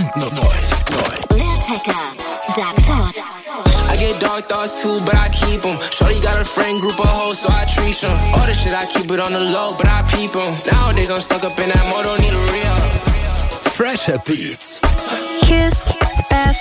brandneu. Neu. Lil Tecca, Dark Thoughts. I get dark thoughts too, but I keep them. Shorty got a friend group of hoes, so I treat them. All this shit, I keep it on the low, but I peep them. Nowadays, I'm stuck up in that mode, don't need a re-up. Fresher Beats. Kiss F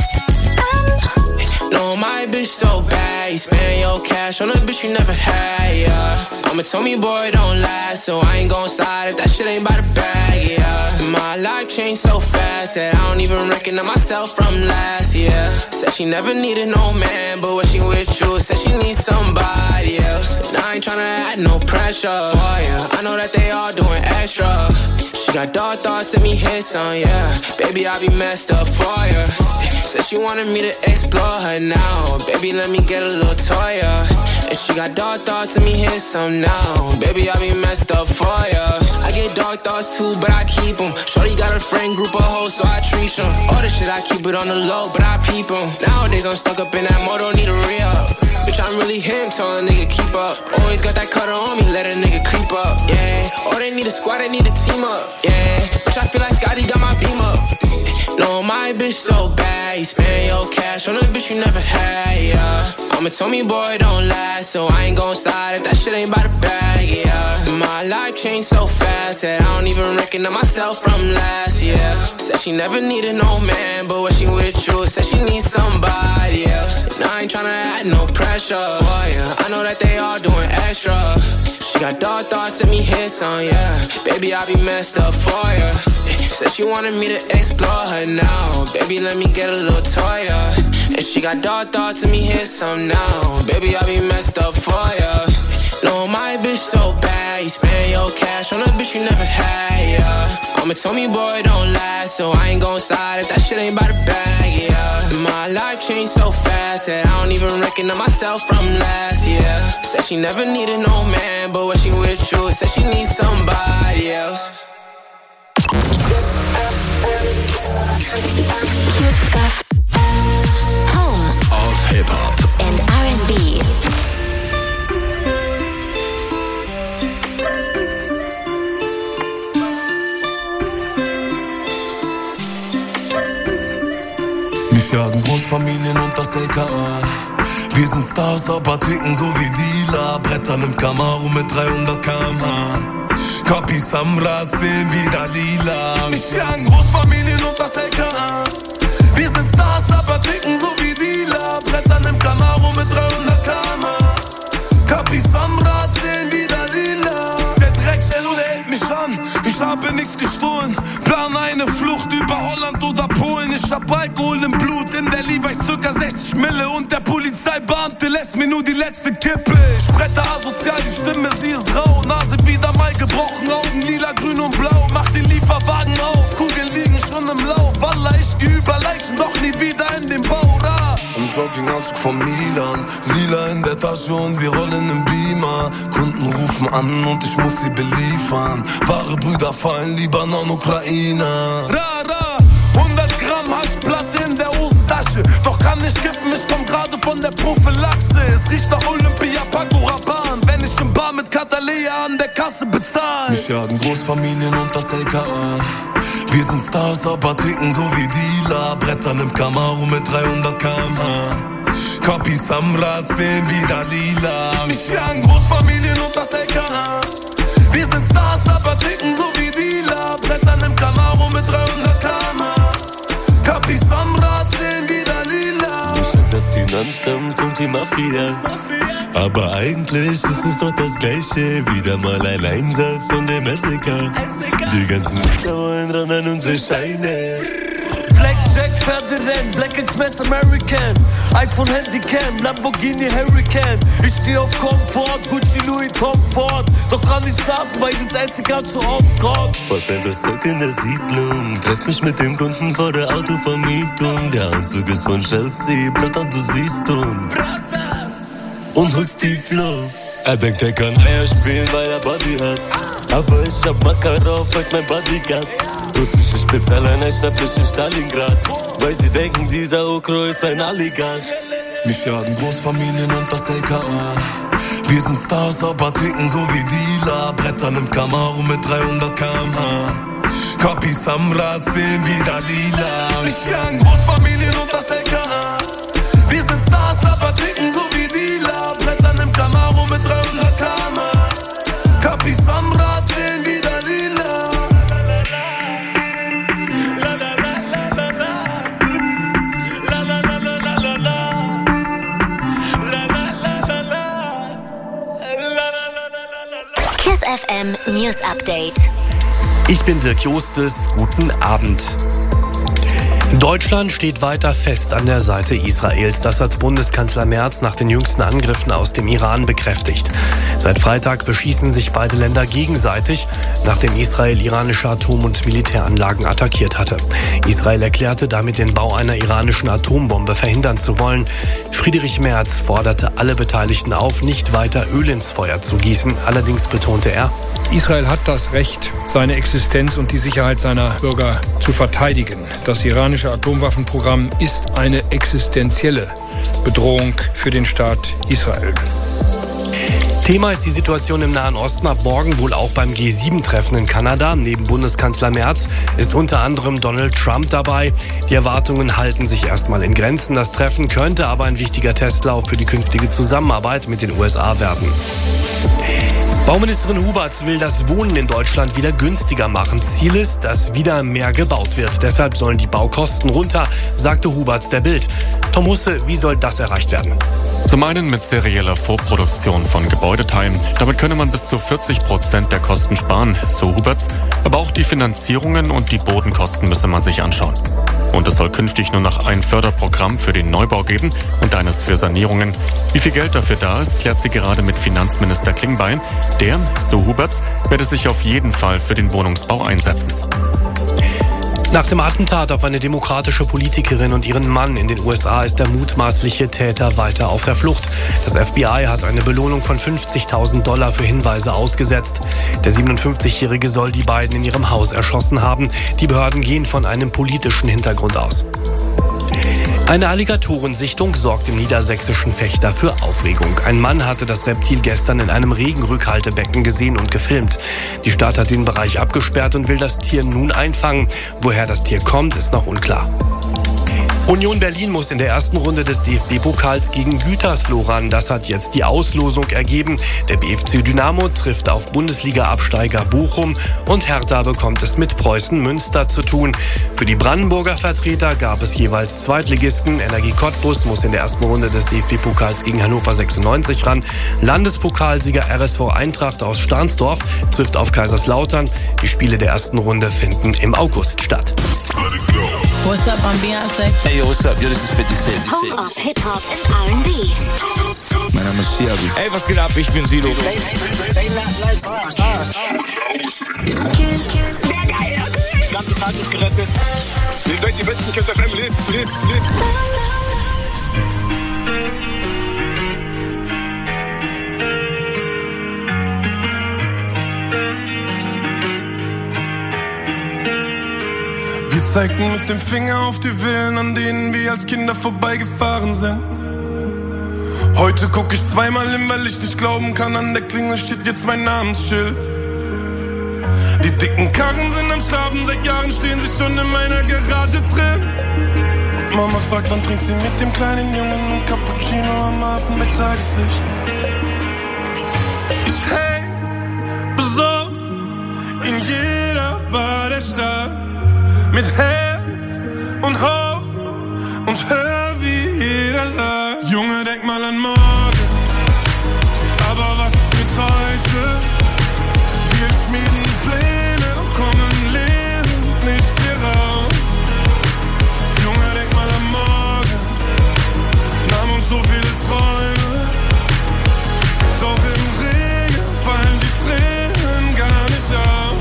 M. No, my bitch so bad. You spend your cash on a bitch you never had, yeah. I'm a Tommy boy, don't last, so I ain't gon' slide if that shit ain't by the bag, yeah. My life changed so fast that I don't even recognize myself from last year. Said she never needed no man, but when she with you, said she needs somebody else. And I ain't tryna add no pressure for ya. I know that they all doing extra. She got dark thoughts and me hit some, yeah. Baby, I be messed up for ya. Said she wanted me to explore her now. Baby, let me get a little toy, yeah. And she got dark thoughts and me hit some now. Baby, I be messed up for ya. I get dark thoughts too, but I keep them. Shorty got a friend group of hoes, so I treat them. All this shit, I keep it on the low, but I peep them. Nowadays, I'm stuck up in that mode, don't need a re-up. Bitch, I'm really him, tell a nigga keep up. Always got that cutter on me, let a nigga creep up, yeah. Oh, they need a squad, they need a team up, yeah. Bitch, I feel like Scotty got my beam up. No, my bitch so bad, you spend your cash on a bitch you never had, yeah. I'm a Tommy boy, don't last, so I ain't gon' slide if that shit ain't by the bag, yeah. My life changed so fast that I don't even recognize myself from last year. Said she never needed no man, but when she with you, said she needs somebody else. And I ain't tryna add no pressure for ya. I know that they all doing extra. She got dark thoughts and me hit some, yeah. Baby, I be messed up for ya. Said she wanted me to explore her now. Baby, let me get a little toy, yeah. And she got dark thoughts and me hit some now. Baby, I be messed up for ya. No, my bitch so bad. You spend your cash on a bitch you never had, yeah. I'm a Tommy boy, don't last, so I ain't gon' slide if that shit ain't by the bag, yeah. My life changed so fast that I don't even recognize myself from last year. Said she never needed no man, but when she with you, said she needs somebody else. Home of Hip-Hop and R and B. Mich jagen Großfamilien und das L K A. Wir sind Stars, aber ticken so wie Dealer. Brettern im Camaro mit dreihundert Kilometer pro Stunde. Kapis am Rad sehen wie Dalila. Mich jagen Großfamilien und das L K A. Wir sind Stars, aber ticken so wie Dealer. Brettern im Camaro mit dreihundert Kilometer pro Stunde. Kapis am Rad sehen wie Dalila. Der Dreckschelle hält mich an, ich habe nichts gestohlen. Plan eine Flucht über Holland oder Polen. Ich hab Alkohol im Blut, in der Levi's circa sechzig Mille. Und der Polizeibeamte lässt mir nur die letzte Kippe. Ich bretter asozial, die Stimme, sie ist rau. Nase wieder mal gebrochen, Augen lila, grün und blau. Mach den Lieferwagen auf, Kugeln liegen schon im Lauf. Wallah, ich geh über Leichen, doch nie wieder in den Bau. Da. Im Jogginganzug von Milan, lila in der Tasche und wir rollen im Beamer. Kunden rufen an und ich muss sie beliefern. Wahre Brüder fallen lieber an Ukrainer. Ra, ra, hundert Gramm Haschplatte in der Hosentasche. Doch kann nicht kiffen, ich komm gerade von der Prophylaxe. Es riecht nach Olympia, Paco Rabanne. Wenn ich im Bar mit Katalea an der Kasse bezahl. Mich jagen Großfamilien und das L K A. Wir sind Stars, aber trinken so wie Dealer. Brettern im Camaro mit dreihundert Kilometer pro Stunde. Kapis am Rad sehen wie Dalila. Mich jagen Großfamilien und das L K A. Wir sind Stars, aber trinken so wie Dealer. Brettern im Camaro mit dreihundert Kilometer pro Stunde. Kapis am Rad sehen wie Dalila. Mich hat das Finanzamt und die Mafia. Aber eigentlich ist es doch das Gleiche. Wieder mal ein Einsatz von dem S E K. Die ganzen Mieter wollen ran an unsere Scheine. Blackjack, Pferderennen, Black Express American, iPhone Handycam, Lamborghini Hurricane. Ich steh auf Komfort, Gucci Louis Tom Ford. Doch kann nicht schlafen, weil das S E K zu oft kommt. Vorteil das Stock in der Siedlung. Treff mich mit dem Kunden vor der Autovermietung. Der Anzug ist von Chelsea, Blatt und du siehst und und holst die Flow. Er denkt, er kann Eier spielen, weil er Body hat. Aber ich hab Makarov als mein Bodyguard. Russische Spezialeinheit schnapp ich in Stalingrad. Weil sie denken, dieser Okro ist ein Alligat. Mich jagen Großfamilien und das L K A. Wir sind Stars, aber trinken so wie Dealer. Brettern im Camaro mit dreihundert Kilometer pro Stunde. Kapis am Rad sehen wieder lila. Nicht jagen Großfamilien und das L K A. Wir sind Stars, aber trinken so wie Dealer. Blättern im Camaro mit dreihundert Kilometer pro Stunde. Kapis am Rad sehen wieder lila. Kiss F M News Update. Ich bin Dirk Justus, guten Abend. Deutschland steht weiter fest an der Seite Israels. Das hat Bundeskanzler Merz nach den jüngsten Angriffen aus dem Iran bekräftigt. Seit Freitag beschießen sich beide Länder gegenseitig, nachdem Israel iranische Atom- und Militäranlagen attackiert hatte. Israel erklärte damit, den Bau einer iranischen Atombombe verhindern zu wollen. Friedrich Merz forderte alle Beteiligten auf, nicht weiter Öl ins Feuer zu gießen. Allerdings betonte er, Israel hat das Recht, seine Existenz und die Sicherheit seiner Bürger zu verteidigen. Das iranische Atomwaffenprogramm ist eine existenzielle Bedrohung für den Staat Israel. Thema ist die Situation im Nahen Osten, ab morgen wohl auch beim G sieben Treffen in Kanada. Neben Bundeskanzler Merz ist unter anderem Donald Trump dabei. Die Erwartungen halten sich erstmal in Grenzen. Das Treffen könnte aber ein wichtiger Testlauf für die künftige Zusammenarbeit mit den U S A werden. Bauministerin Huberts will das Wohnen in Deutschland wieder günstiger machen. Ziel ist, dass wieder mehr gebaut wird. Deshalb sollen die Baukosten runter, sagte Huberts der Bild. Tom Husse, wie soll das erreicht werden? Zum einen mit serieller Vorproduktion von Gebäudeteilen. Damit könne man bis zu vierzig Prozent der Kosten sparen, so Huberts. Aber auch die Finanzierungen und die Bodenkosten müsse man sich anschauen. Und es soll künftig nur noch ein Förderprogramm für den Neubau geben und eines für Sanierungen. Wie viel Geld dafür da ist, klärt sie gerade mit Finanzminister Klingbeil. Der, so Huberts, werde sich auf jeden Fall für den Wohnungsbau einsetzen. Nach dem Attentat auf eine demokratische Politikerin und ihren Mann in den U S A ist der mutmaßliche Täter weiter auf der Flucht. Das F B I hat eine Belohnung von fünfzigtausend Dollar für Hinweise ausgesetzt. Der siebenundfünfzigjährige soll die beiden in ihrem Haus erschossen haben. Die Behörden gehen von einem politischen Hintergrund aus. Eine Alligatorensichtung sorgt im niedersächsischen Fechter für Aufregung. Ein Mann hatte das Reptil gestern in einem Regenrückhaltebecken gesehen und gefilmt. Die Stadt hat den Bereich abgesperrt und will das Tier nun einfangen. Woher das Tier kommt, ist noch unklar. Union Berlin muss in der ersten Runde des D F B-Pokals gegen Gütersloh ran. Das hat jetzt die Auslosung ergeben. Der B F C Dynamo trifft auf Bundesliga-Absteiger Bochum und Hertha bekommt es mit Preußen Münster zu tun. Für die Brandenburger Vertreter gab es jeweils Zweitligisten. Energie Cottbus muss in der ersten Runde des D F B-Pokals gegen Hannover sechsundneunzig ran. Landespokalsieger R S V Eintracht aus Stahnsdorf trifft auf Kaiserslautern. Die Spiele der ersten Runde finden im August statt. What's up, I'm Beyonce. Hey, yo, what's up? Yo, this is fifty Cent. Home of Hip-Hop and R and B. Mein Name ist Siabi. Ey, was geht ab? Ich bin Sido. Ihr seid die besten Kiss F M. Lebt, lebt, lebt. Wir zeigten mit dem Finger auf die Villen, an denen wir als Kinder vorbeigefahren sind. Heute guck ich zweimal hin, weil ich nicht glauben kann, an der Klingel steht jetzt mein Namensschild. Die dicken Karren sind am Schlafen, seit Jahren stehen sie schon in meiner Garage drin. Und Mama fragt, wann trinkt sie mit dem kleinen Jungen ein Cappuccino am Hafen mit Tageslicht. Ich häng besoffen in jeder Bar der Stadt. Mit Herz und Hoffnung und hör, wie jeder sagt: Junge, denk mal an morgen, aber was ist mit heute? Wir schmieden Pläne, doch kommen lebend nicht hier raus. Junge, denk mal an morgen, nahm uns so viele Träume, doch im Regen fallen die Tränen gar nicht auf.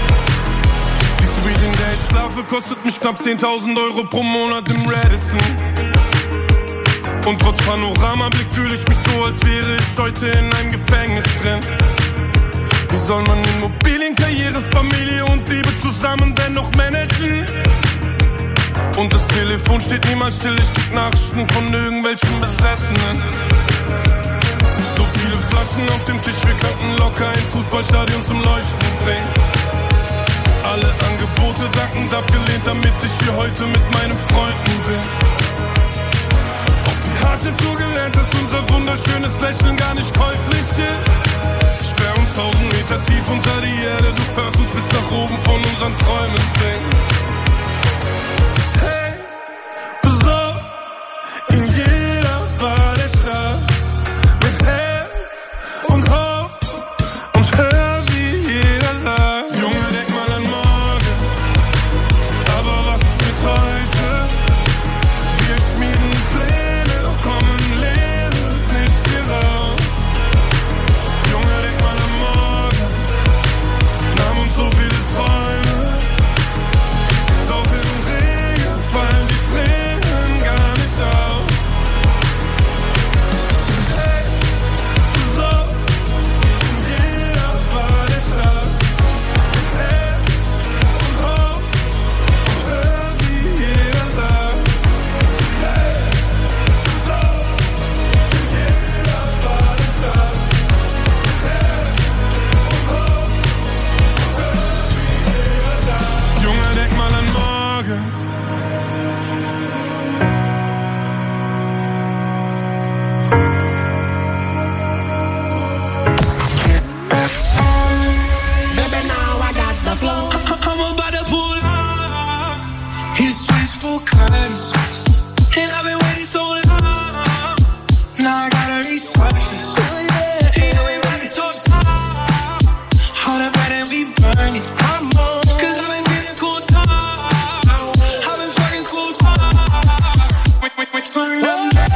In der ich schlafe, kostet mich knapp zehntausend Euro pro Monat im Radisson. Und trotz Panoramablick fühle ich mich so, als wäre ich heute in einem Gefängnis drin. Wie soll man Immobilien, Karriere, Familie und Liebe zusammen dennoch managen? Und das Telefon steht niemals still, ich krieg Nachrichten von irgendwelchen Besessenen. So viele Flaschen auf dem Tisch, wir könnten locker ein Fußballstadion zum Leuchten bringen. Alle Angebote Hat dazu gelernt, dass unser wunderschönes Lächeln gar nicht käuflich ist. Sperr uns tausend Meter tief unter die Erde, du hörst uns bis nach oben von unseren Träumen singen. Hey, besoff, in jeder Bar der Stadt, mit Herz und Hoff und hör, wie jeder sagt, Junge, denk mal an morgen, aber was ist mit heute? Wir schmieden Pläne, doch kommen Leben nicht hier raus. Junge, denk mal an morgen, nahm uns so viele Träume, doch im Regen fallen die Tränen gar nicht auf. Hey, so, in jeder Bar der Stadt, mit Herz und Hoff und hör, wie jeder sagt. Hey, so, in jeder Bar der Stadt, mit Herz und Hoff und hör, wie jeder sagt. Junge, denk mal an morgen. Kiss F M. Baby, now I got the flow. I'm about to pull up. His wishful kindness, and I've been waiting so long. Now I gotta resurface. Oh yeah, ain't no way ready to stop. All that bread and we burn it. I'm on. Cause I've been feeling cool time. I've been fucking cool time. Wait, wait, wait, turn up.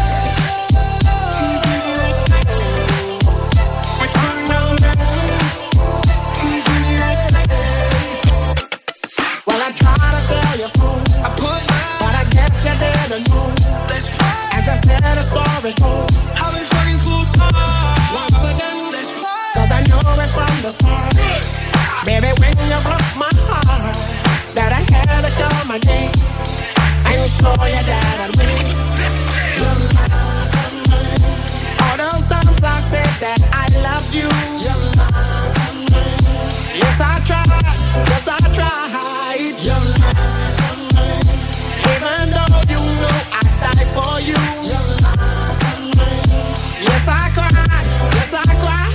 Well, I try to tell you smooth, I put but I guess you didn't move. As I said, the story goes, I've been fucking cool time. once again, cause I knew it from the start. Baby, when you broke my heart, that I had to call my name and show you that I'd win. All those times I said that I loved you. Yes, I tried. Yes, I tried. Even though you know I died for you. Yes, I cried. Yes, I cried.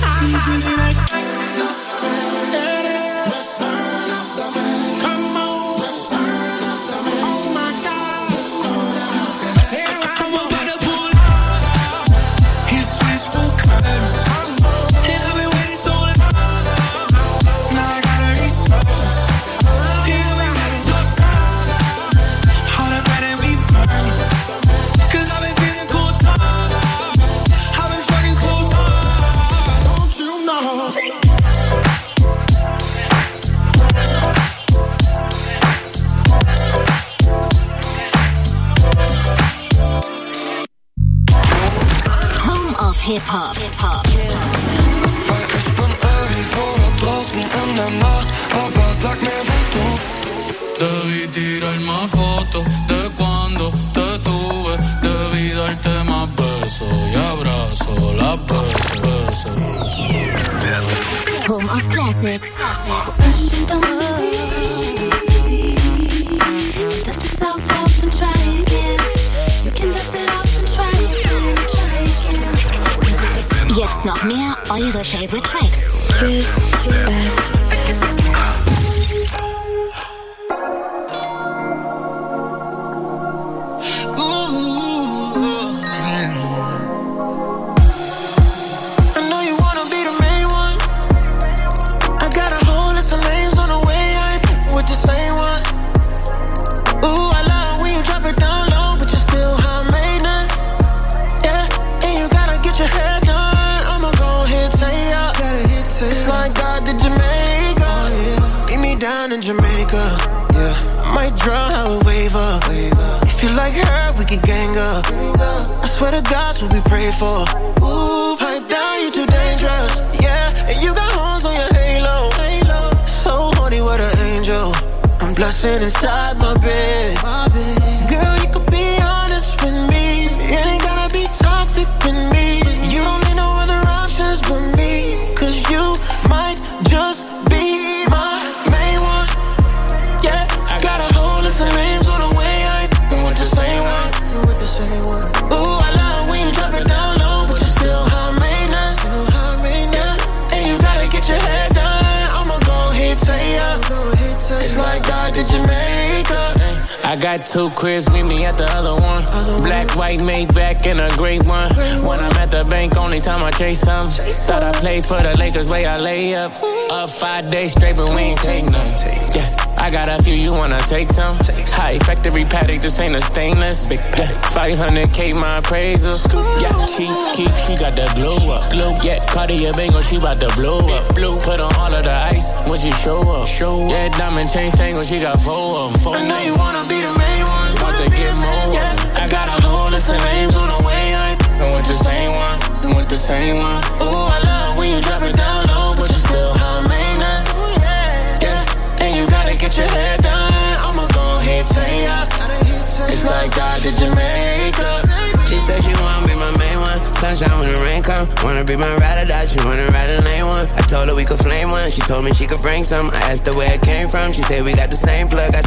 Come on. Oh my God. Here I I'm am. about to pull up. His wishful kindness, and I've been waiting so long. Now I gotta resurface. Here we ready to start. All that bread and we burn it. Cause I've been feeling cool time. I've been fucking cool time. Don't you know? Home of Hip Hop. Hip Hop. Weil ich bin irgendwo da draußen in der Nacht, aber sag mir, wo du. Debí tirar más fotos de cuando te tuve. Debí darte más besos y abrazos, las veces. Home of Classics. Dust yourself off and try again. You can dust it off and try again, try again. Jetzt noch mehr eure Favorite Tracks. Kiss F I know you wanna be the main one. I got a whole list of names on the way. I ain't f***ing with the same one. Ooh, I love when you drop it down low, but you're still high maintenance. Yeah, and you gotta get your hair done. I'ma go ahead, say ya. It's like God did Jamaica. Meet me down in Jamaica. Yeah, might draw how it wave up. If you like her, we could gang up. I swear to God's what we pray for. Ooh, pipe down, you too dangerous. Yeah, and you got horns on your halo. So horny, what an angel. I'm blushing inside my bed. Girl, you could be honest with me. It ain't gotta be toxic with me. You don't need no other options but me. Cause you might just be my main one. Yeah, I got a whole list of names on the way. I ain't with the same one. With the same one. Ooh, I love when you I got two cribs, meet me at the other one. Black, white, Maybach, and a great one. When I'm at the bank, only time I chase some. Thought I played for the Lakers, way I lay up. Up five days straight, but we ain't take none. Yeah, I got a few, you wanna take some? High factory paddock, this ain't a stainless. Yeah, five hundred K my appraisal. Yeah, she keep, she got the glow up. Yeah, Cartier Bango, she bout to blow up. Put on all of the ice when she show up. Yeah, diamond chain tangle, she got four of them. I know you wanna be the main one, about to get more. I got a whole list of names on the way. I ain't with the same one, been with the same one. Ooh, I love when you drop it down low, but you still high maintenance. Yeah, and you gotta get your hair done. I'ma go ahead, say up. It's like God did your makeup. She said she wanna be my main one. Sunshine when the rain come. Wanna be my ride or die. She wanna ride a lane one. I told her we could flame one. She told me she could bring some. I asked her where it came from. She said we got the same plug. I